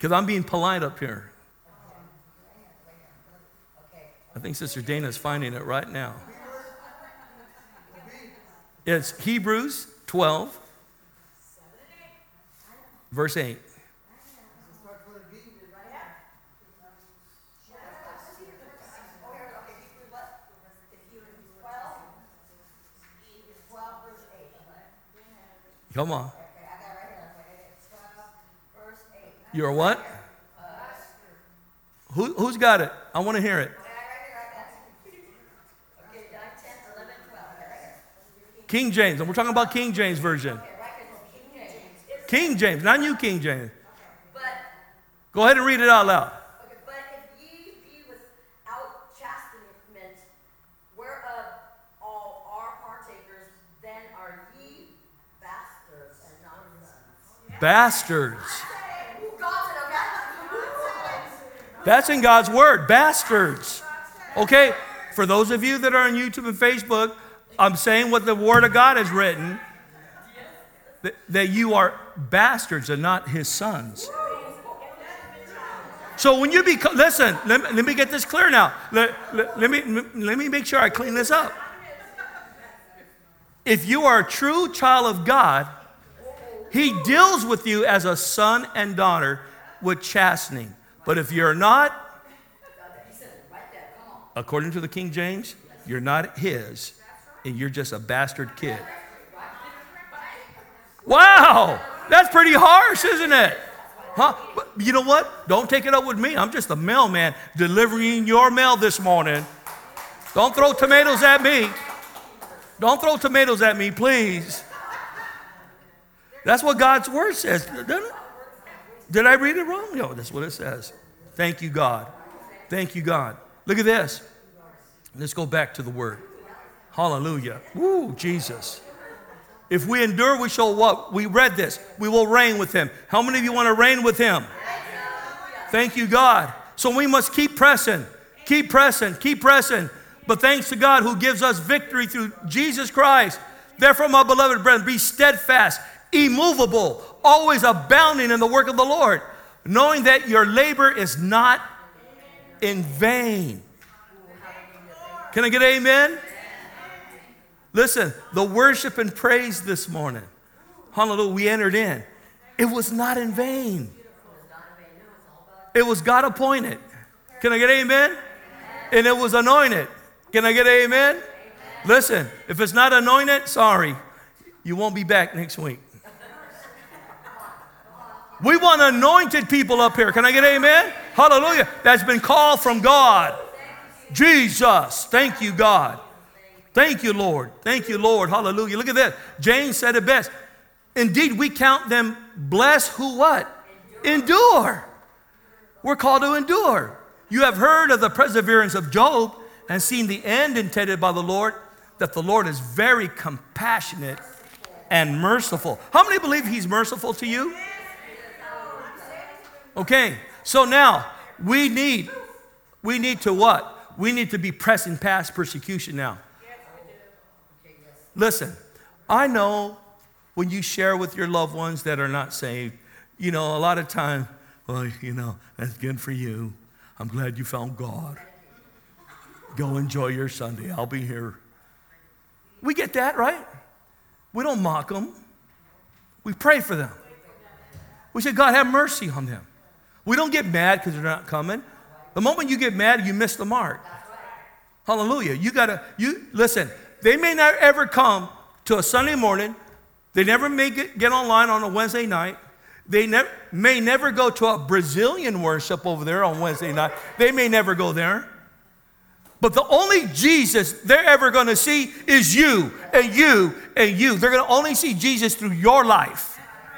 Because I'm being polite up here. I think Sister Dana's finding it right now. It's Hebrews twelve, verse eight. Come on. You're what? Who, who's got it? I want to hear it. King James. And we're talking about King James Version. King James, not New King James. Go ahead and read it out loud. Okay, but if ye be without chastisement, whereof all are partakers, then are ye bastards and not sons. Bastards. Who got it, okay? That's in God's word. Bastards. Okay? For those of you that are on YouTube and Facebook, I'm saying what the Word of God has written, that, that you are bastards and not His sons. So when you become, listen, let me, let me get this clear now. Let, let, let, me, let me make sure I clean this up. If you are a true child of God, He deals with you as a son and daughter with chastening. But if you're not, according to the King James, you're not His. And you're just a bastard kid. Wow, that's pretty harsh, isn't it? Huh? But you know what? Don't take it up with me. I'm just a mailman delivering your mail this morning. Don't throw tomatoes at me. Don't throw tomatoes at me, please. That's what God's word says, doesn't it? Did I read it wrong? No, that's what it says. Thank you, God. Thank you, God. Look at this. Let's go back to the word. Hallelujah. Woo, Jesus. If we endure, we shall what? We read this. We will reign with Him. How many of you want to reign with Him? Thank you, God. So we must keep pressing, keep pressing, keep pressing. But thanks to God who gives us victory through Jesus Christ. Therefore, my beloved brethren, be steadfast, immovable, always abounding in the work of the Lord, knowing that your labor is not in vain. Can I get an amen? Listen, the worship and praise this morning, hallelujah, we entered in. It was not in vain. It was God appointed. Can I get an amen? And it was anointed. Can I get an amen? Listen, if it's not anointed, sorry, you won't be back next week. We want anointed people up here. Can I get an amen? Hallelujah. That's been called from God. Jesus. Thank you, God. Thank you, Lord. Thank you, Lord. Hallelujah. Look at this. James said it best. Indeed, we count them blessed who what? Endure. endure. We're called to endure. You have heard of the perseverance of Job and seen the end intended by the Lord, that the Lord is very compassionate and merciful. How many believe He's merciful to you? Okay, so now we need, we need to what? We need to be pressing past persecution now. Listen, I know when you share with your loved ones that are not saved, you know, a lot of time, well, you know, that's good for you. I'm glad you found God. Go enjoy your Sunday. I'll be here. We get that, right? We don't mock them. We pray for them. We say, God, have mercy on them. We don't get mad because they're not coming. The moment you get mad, you miss the mark. Hallelujah. You got to, you listen, they may not ever come to a Sunday morning. They never may get, get online on a Wednesday night. They ne- may never go to a Brazilian worship over there on Wednesday night. They may never go there. But the only Jesus they're ever going to see is you and you and you. They're going to only see Jesus through your life.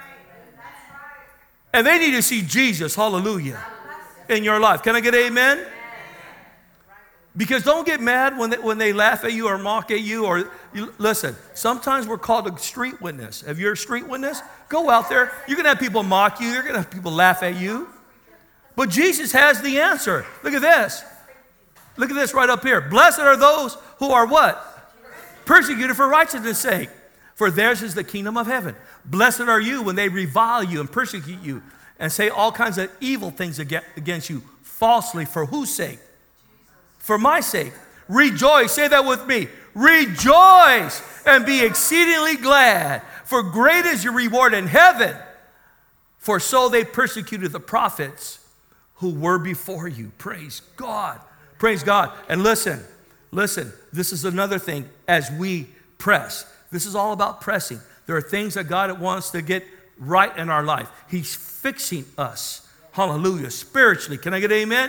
And they need to see Jesus, hallelujah, in your life. Can I get an amen? Because don't get mad when they, when they laugh at you or mock at you. Or you, listen, sometimes we're called a street witness. If you're a street witness, go out there. You're going to have people mock you. You're going to have people laugh at you. But Jesus has the answer. Look at this. Look at this right up here. Blessed are those who are what? Persecuted for righteousness' sake. For theirs is the kingdom of heaven. Blessed are you when they revile you and persecute you and say all kinds of evil things against you falsely. For whose sake? For my sake. Rejoice. Say that with me. Rejoice and be exceedingly glad, for great is your reward in heaven. For so they persecuted the prophets who were before you. Praise God. Praise God. And listen, listen, this is another thing as we press. This is all about pressing. There are things that God wants to get right in our life. He's fixing us. Hallelujah. Spiritually. Can I get amen?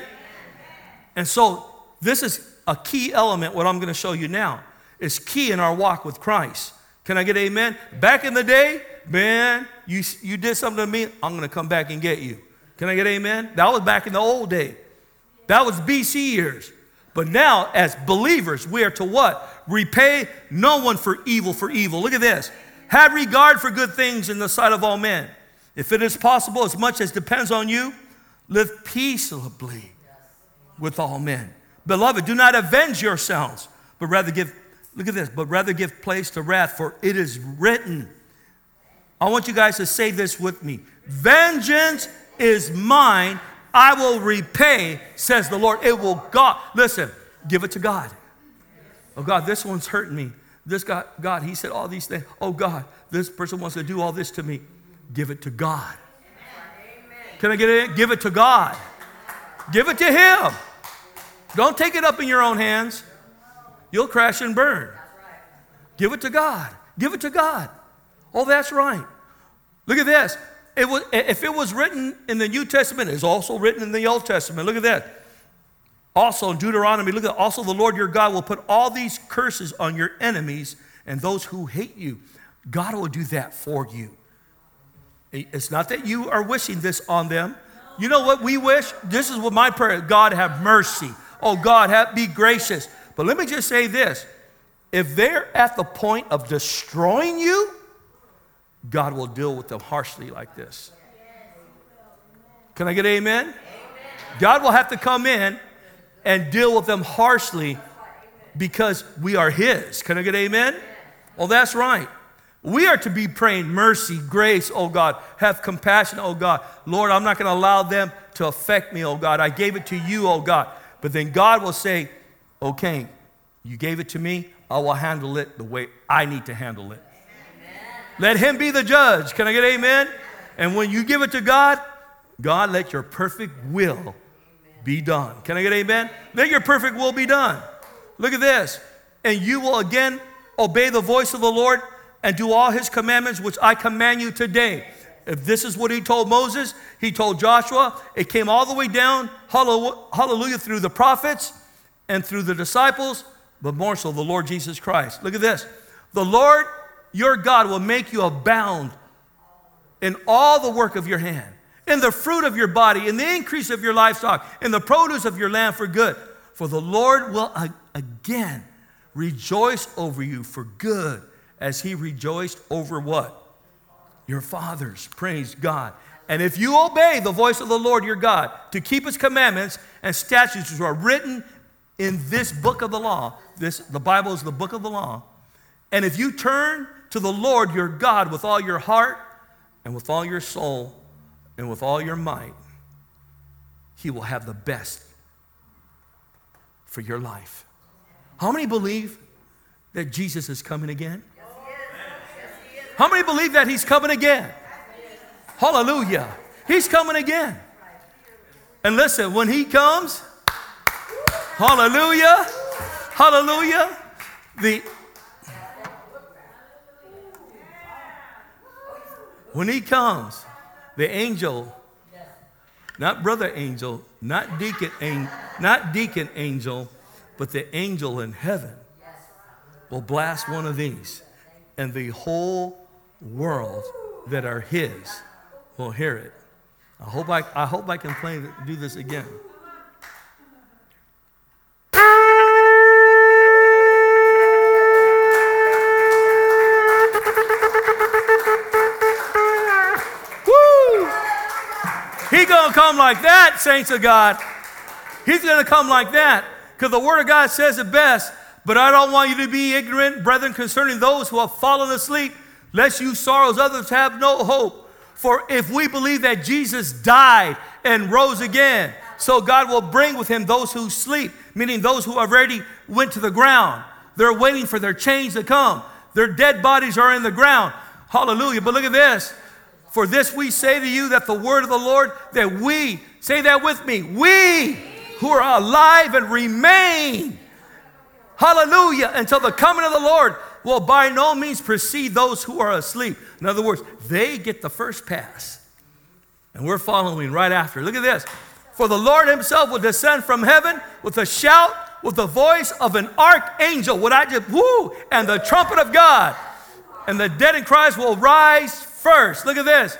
And so this is a key element, what I'm going to show you now. Is key in our walk with Christ. Can I get amen? Back in the day, man, you, you did something to me, I'm going to come back and get you. Can I get amen? That was back in the old day. That was B C years. But now, as believers, we are to what? Repay no one for evil for evil. Look at this. Have regard for good things in the sight of all men. If it is possible, as much as depends on you, live peaceably with all men. Beloved, do not avenge yourselves, but rather give, look at this, but rather give place to wrath, for it is written. I want you guys to say this with me. Vengeance is mine, I will repay, says the Lord. It will God. Listen, give it to God. Oh God, this one's hurting me. This God, God, he said all these things. Oh God, this person wants to do all this to me. Give it to God. Amen. Can I get it? Give it to God. Give it to him. Don't take it up in your own hands. You'll crash and burn. Give it to God. Give it to God. Oh, that's right. Look at this. It was, if it was written in the New Testament, it's also written in the Old Testament. Look at that. Also in Deuteronomy, look at that. Also the Lord your God will put all these curses on your enemies and those who hate you. God will do that for you. It's not that you are wishing this on them. You know what we wish? This is what my prayer. God have mercy. Oh God, have, be gracious. But let me just say this. If they're at the point of destroying you, God will deal with them harshly like this. Can I get amen? Amen? God will have to come in and deal with them harshly because we are his. Can I get amen? Oh, that's right. We are to be praying mercy, grace, oh God. Have compassion, oh God. Lord, I'm not going to allow them to affect me, oh God. I gave it to you, oh God. But then God will say, okay, you gave it to me. I will handle it the way I need to handle it. Let him be the judge. Can I get amen? And when you give it to God, God, let your perfect will be done. Can I get amen? Let your perfect will be done. Look at this. And you will again obey the voice of the Lord and do all his commandments, which I command you today. If this is what he told Moses, he told Joshua. It came all the way down, hallelujah, through the prophets and through the disciples, but more so the Lord Jesus Christ. Look at this. The Lord your God will make you abound in all the work of your hand, in the fruit of your body, in the increase of your livestock, in the produce of your land for good. For the Lord will again rejoice over you for good, as he rejoiced over what? Your fathers. Praise God. And if you obey the voice of the Lord your God to keep his commandments and statutes which are written in this book of the law, this, the Bible is the book of the law, and if you turn to the Lord your God with all your heart and with all your soul and with all your might, he will have the best for your life. How many believe that Jesus is coming again? How many believe that he's coming again? Hallelujah. He's coming again. And listen, when he comes, hallelujah, hallelujah, the when he comes, the angel, not brother angel, not deacon, not deacon angel, but the angel in heaven will blast one of these, and the whole world that are his will hear it. I hope I, I hope I can play, do this again. He's going to come like that, saints of God. He's going to come like that because the Word of God says it best. But I don't want you to be ignorant, brethren, concerning those who have fallen asleep, lest you sorrows others have no hope. For if we believe that Jesus died and rose again, so God will bring with him those who sleep, meaning those who already went to the ground. They're waiting for their change to come. Their dead bodies are in the ground. Hallelujah. But look at this. For this we say to you that the word of the Lord, that we, say that with me, we who are alive and remain, hallelujah, until the coming of the Lord will by no means precede those who are asleep. In other words, they get the first pass. And we're following right after. Look at this. For the Lord himself will descend from heaven with a shout, with the voice of an archangel. What I just, woo, and the trumpet of God. And the dead in Christ will rise first. Look at this.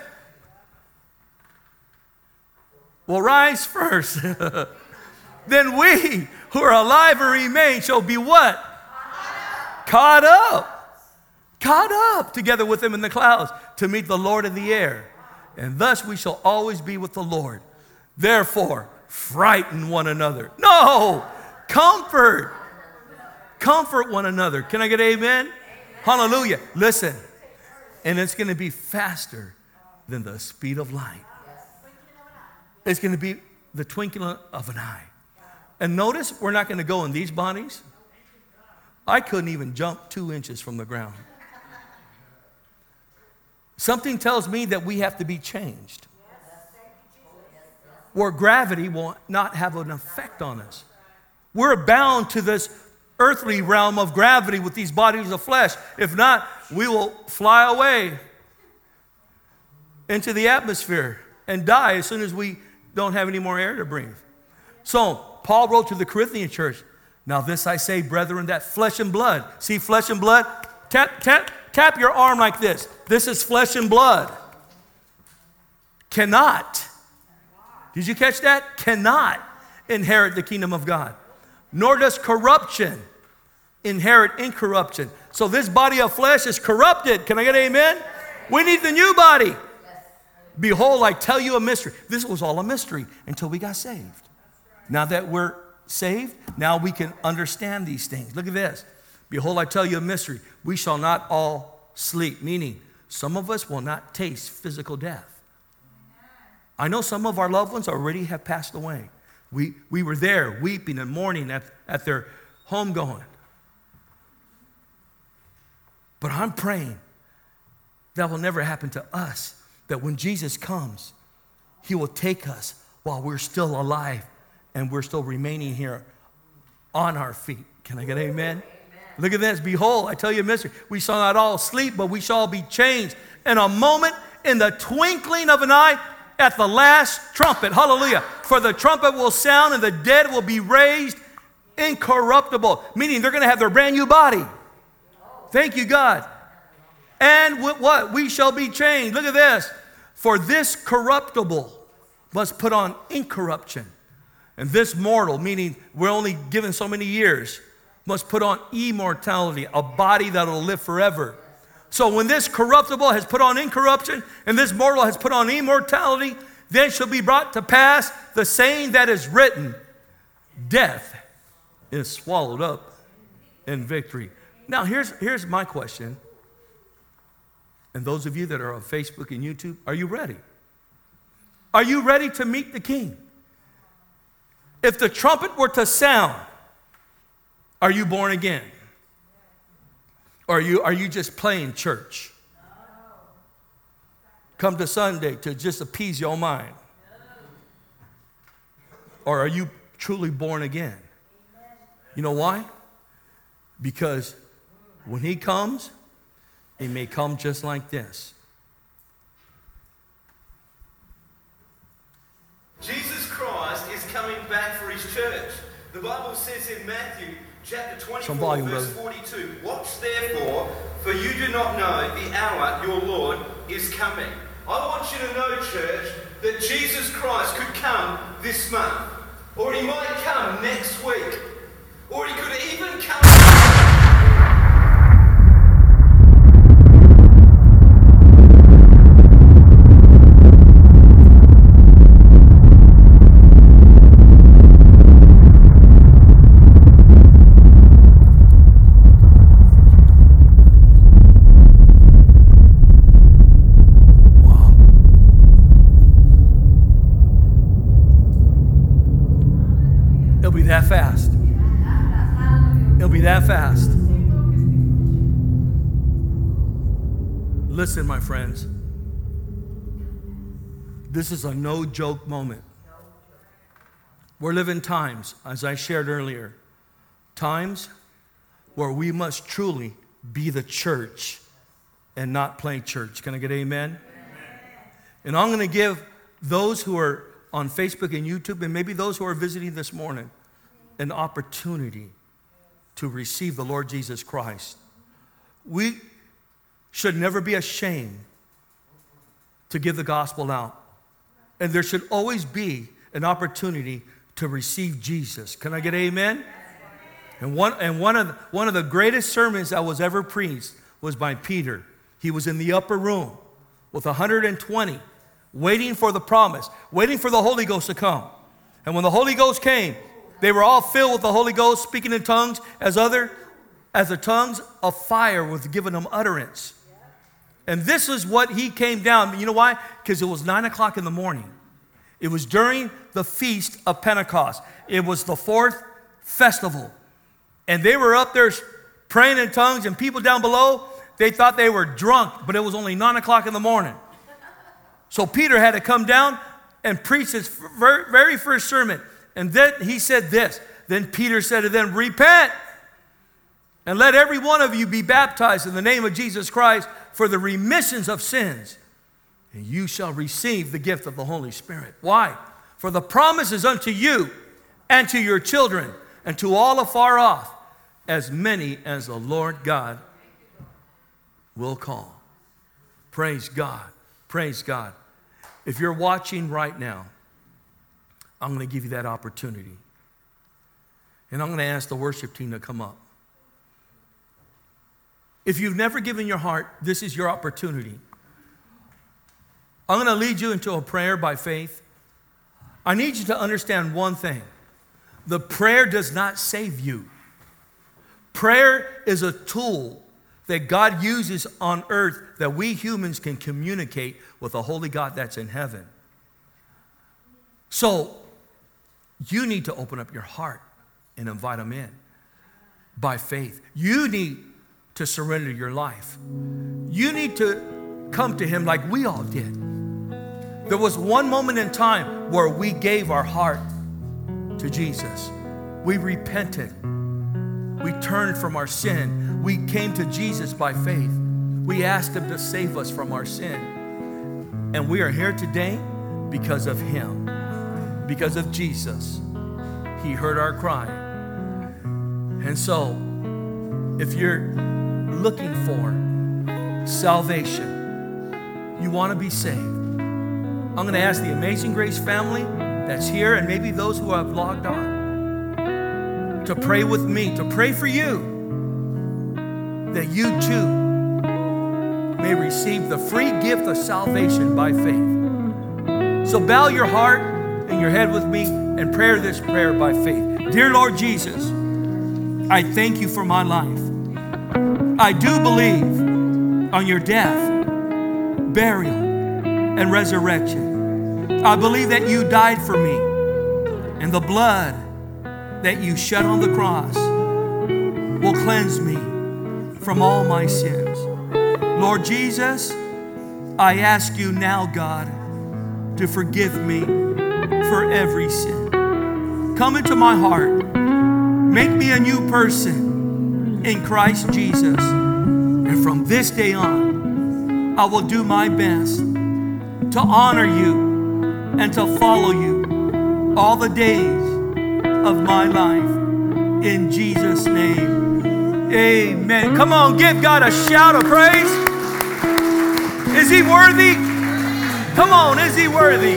Will rise first. Then we who are alive and remain shall be what? Caught up. Caught up together with him in the clouds to meet the Lord in the air. And thus we shall always be with the Lord. Therefore, frighten one another. No, comfort. Comfort one another. Can I get amen? Amen. Hallelujah. Listen, and it's going to be faster than the speed of light. It's going to be the twinkling of an eye. And notice, we're not going to go in these bodies. I couldn't even jump two inches from the ground. Something tells me that we have to be changed, where gravity will not have an effect on us. We're bound to this earthly realm of gravity with these bodies of flesh. If not, we will fly away into the atmosphere and die as soon as we don't have any more air to breathe. So Paul wrote to the Corinthian church, now this I say, brethren, that flesh and blood. See flesh and blood? Tap, tap, tap your arm like this. This is flesh and blood. Cannot. Did you catch that? Cannot inherit the kingdom of God. Nor does corruption inherit incorruption. So this body of flesh is corrupted. Can I get amen? We need the new body. Behold, I tell you a mystery. This was all a mystery until we got saved. Now that we're saved, now we can understand these things. Look at this. Behold, I tell you a mystery. We shall not all sleep, meaning some of us will not taste physical death. I know some of our loved ones already have passed away. We, we were there weeping and mourning at, at their homegoing. But I'm praying that will never happen to us, that when Jesus comes, he will take us while we're still alive and we're still remaining here on our feet. Can I get amen? Amen. Look at this. Behold, I tell you a mystery. We shall not all sleep, but we shall be changed in a moment, in the twinkling of an eye, at the last trumpet. Hallelujah. For the trumpet will sound and the dead will be raised incorruptible. Meaning they're going to have their brand new body. Thank you, God. And with what? We shall be changed. Look at this. For this corruptible must put on incorruption. And this mortal, meaning we're only given so many years, must put on immortality, a body that will live forever. So when this corruptible has put on incorruption and this mortal has put on immortality, then shall be brought to pass the saying that is written, death is swallowed up in victory. Now here's, here's my question. And those of you that are on Facebook and YouTube, are you ready? Are you ready to meet the King? If the trumpet were to sound, are you born again? Or are you, are you just playing church? Come to Sunday to just appease your mind? Or are you truly born again? You know why? Because when he comes, he may come just like this. Jesus Christ is coming back for his church. The Bible says in Matthew chapter twenty-four, volume, verse brother. forty-two, watch therefore, for you do not know the hour your Lord is coming. I want you to know, church, that Jesus Christ could come this month, or he might come next week, or he could even come... It'll be that fast. It'll be that fast. Listen, my friends. This is a no-joke moment. We're living times, as I shared earlier, times where we must truly be the church and not play church. Can I get amen? Amen. And I'm going to give those who are on Facebook and YouTube, and maybe those who are visiting this morning, an opportunity to receive the Lord Jesus Christ. We should never be ashamed to give the gospel out. And there should always be an opportunity to receive Jesus. Can I get amen? And one and one of the, one of the greatest sermons that was ever preached was by Peter. He was in the upper room with one hundred twenty, waiting for the promise, waiting for the Holy Ghost to come. And when the Holy Ghost came, they were all filled with the Holy Ghost, speaking in tongues, as other as the tongues of fire was giving them utterance. And this is what he came down. You know why? Because it was nine o'clock in the morning. It was during the feast of Pentecost. It was the fourth festival. And they were up there praying in tongues, and people down below, they thought they were drunk, but it was only nine o'clock in the morning. So Peter had to come down and preach his very first sermon. And then he said this. Then Peter said to them, repent, and let every one of you be baptized in the name of Jesus Christ for the remissions of sins, and you shall receive the gift of the Holy Spirit. Why? For the promise is unto you and to your children and to all afar off, as many as the Lord God will call. Praise God. Praise God. If you're watching right now, I'm going to give you that opportunity. And I'm going to ask the worship team to come up. If you've never given your heart, this is your opportunity. I'm going to lead you into a prayer by faith. I need you to understand one thing. The prayer does not save you. Prayer is a tool that God uses on earth that we humans can communicate with the holy God that's in heaven. So, you need to open up your heart and invite him in by faith. You need to surrender your life. You need to come to him like we all did. There was one moment in time where we gave our heart to Jesus. We repented. We turned from our sin. We came to Jesus by faith. We asked him to save us from our sin. And we are here today because of him, because of Jesus. He heard our cry. And so, if you're looking for salvation, you want to be saved, I'm going to ask the Amazing Grace family that's here, and maybe those who have logged on, to pray with me, to pray for you, that you too may receive the free gift of salvation by faith. So bow your heart and your head with me and pray this prayer by faith. Dear Lord Jesus, I thank you for my life. I do believe on your death, burial, and resurrection. I believe that you died for me, and the blood that you shed on the cross will cleanse me from all my sins. Lord Jesus, I ask you now, God, to forgive me for every sin. Come into my heart. Make me a new person in Christ Jesus. And from this day on, I will do my best to honor you and to follow you all the days of my life. In Jesus' name, amen. Come on, give God a shout of praise. Is he worthy? Come on, is he worthy?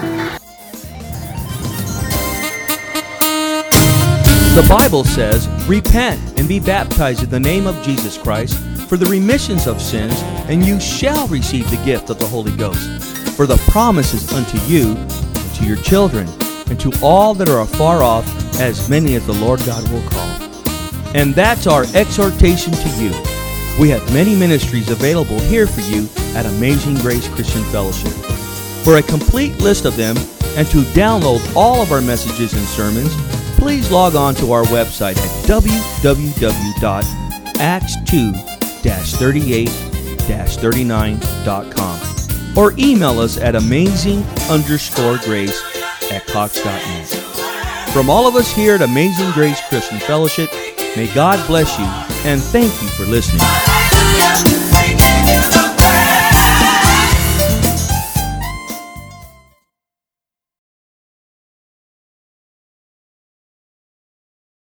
The Bible says, repent and be baptized in the name of Jesus Christ for the remissions of sins, and you shall receive the gift of the Holy Ghost. For the promise is unto you, and to your children, and to all that are afar off, as many as the Lord God will call. And that's our exhortation to you. We have many ministries available here for you at Amazing Grace Christian Fellowship. For a complete list of them and to download all of our messages and sermons, please log on to our website at w w w dot acts two thirty-eight thirty-nine dot com or email us at amazing underscore grace at cox dot net. From all of us here at Amazing Grace Christian Fellowship, may God bless you and thank you for listening.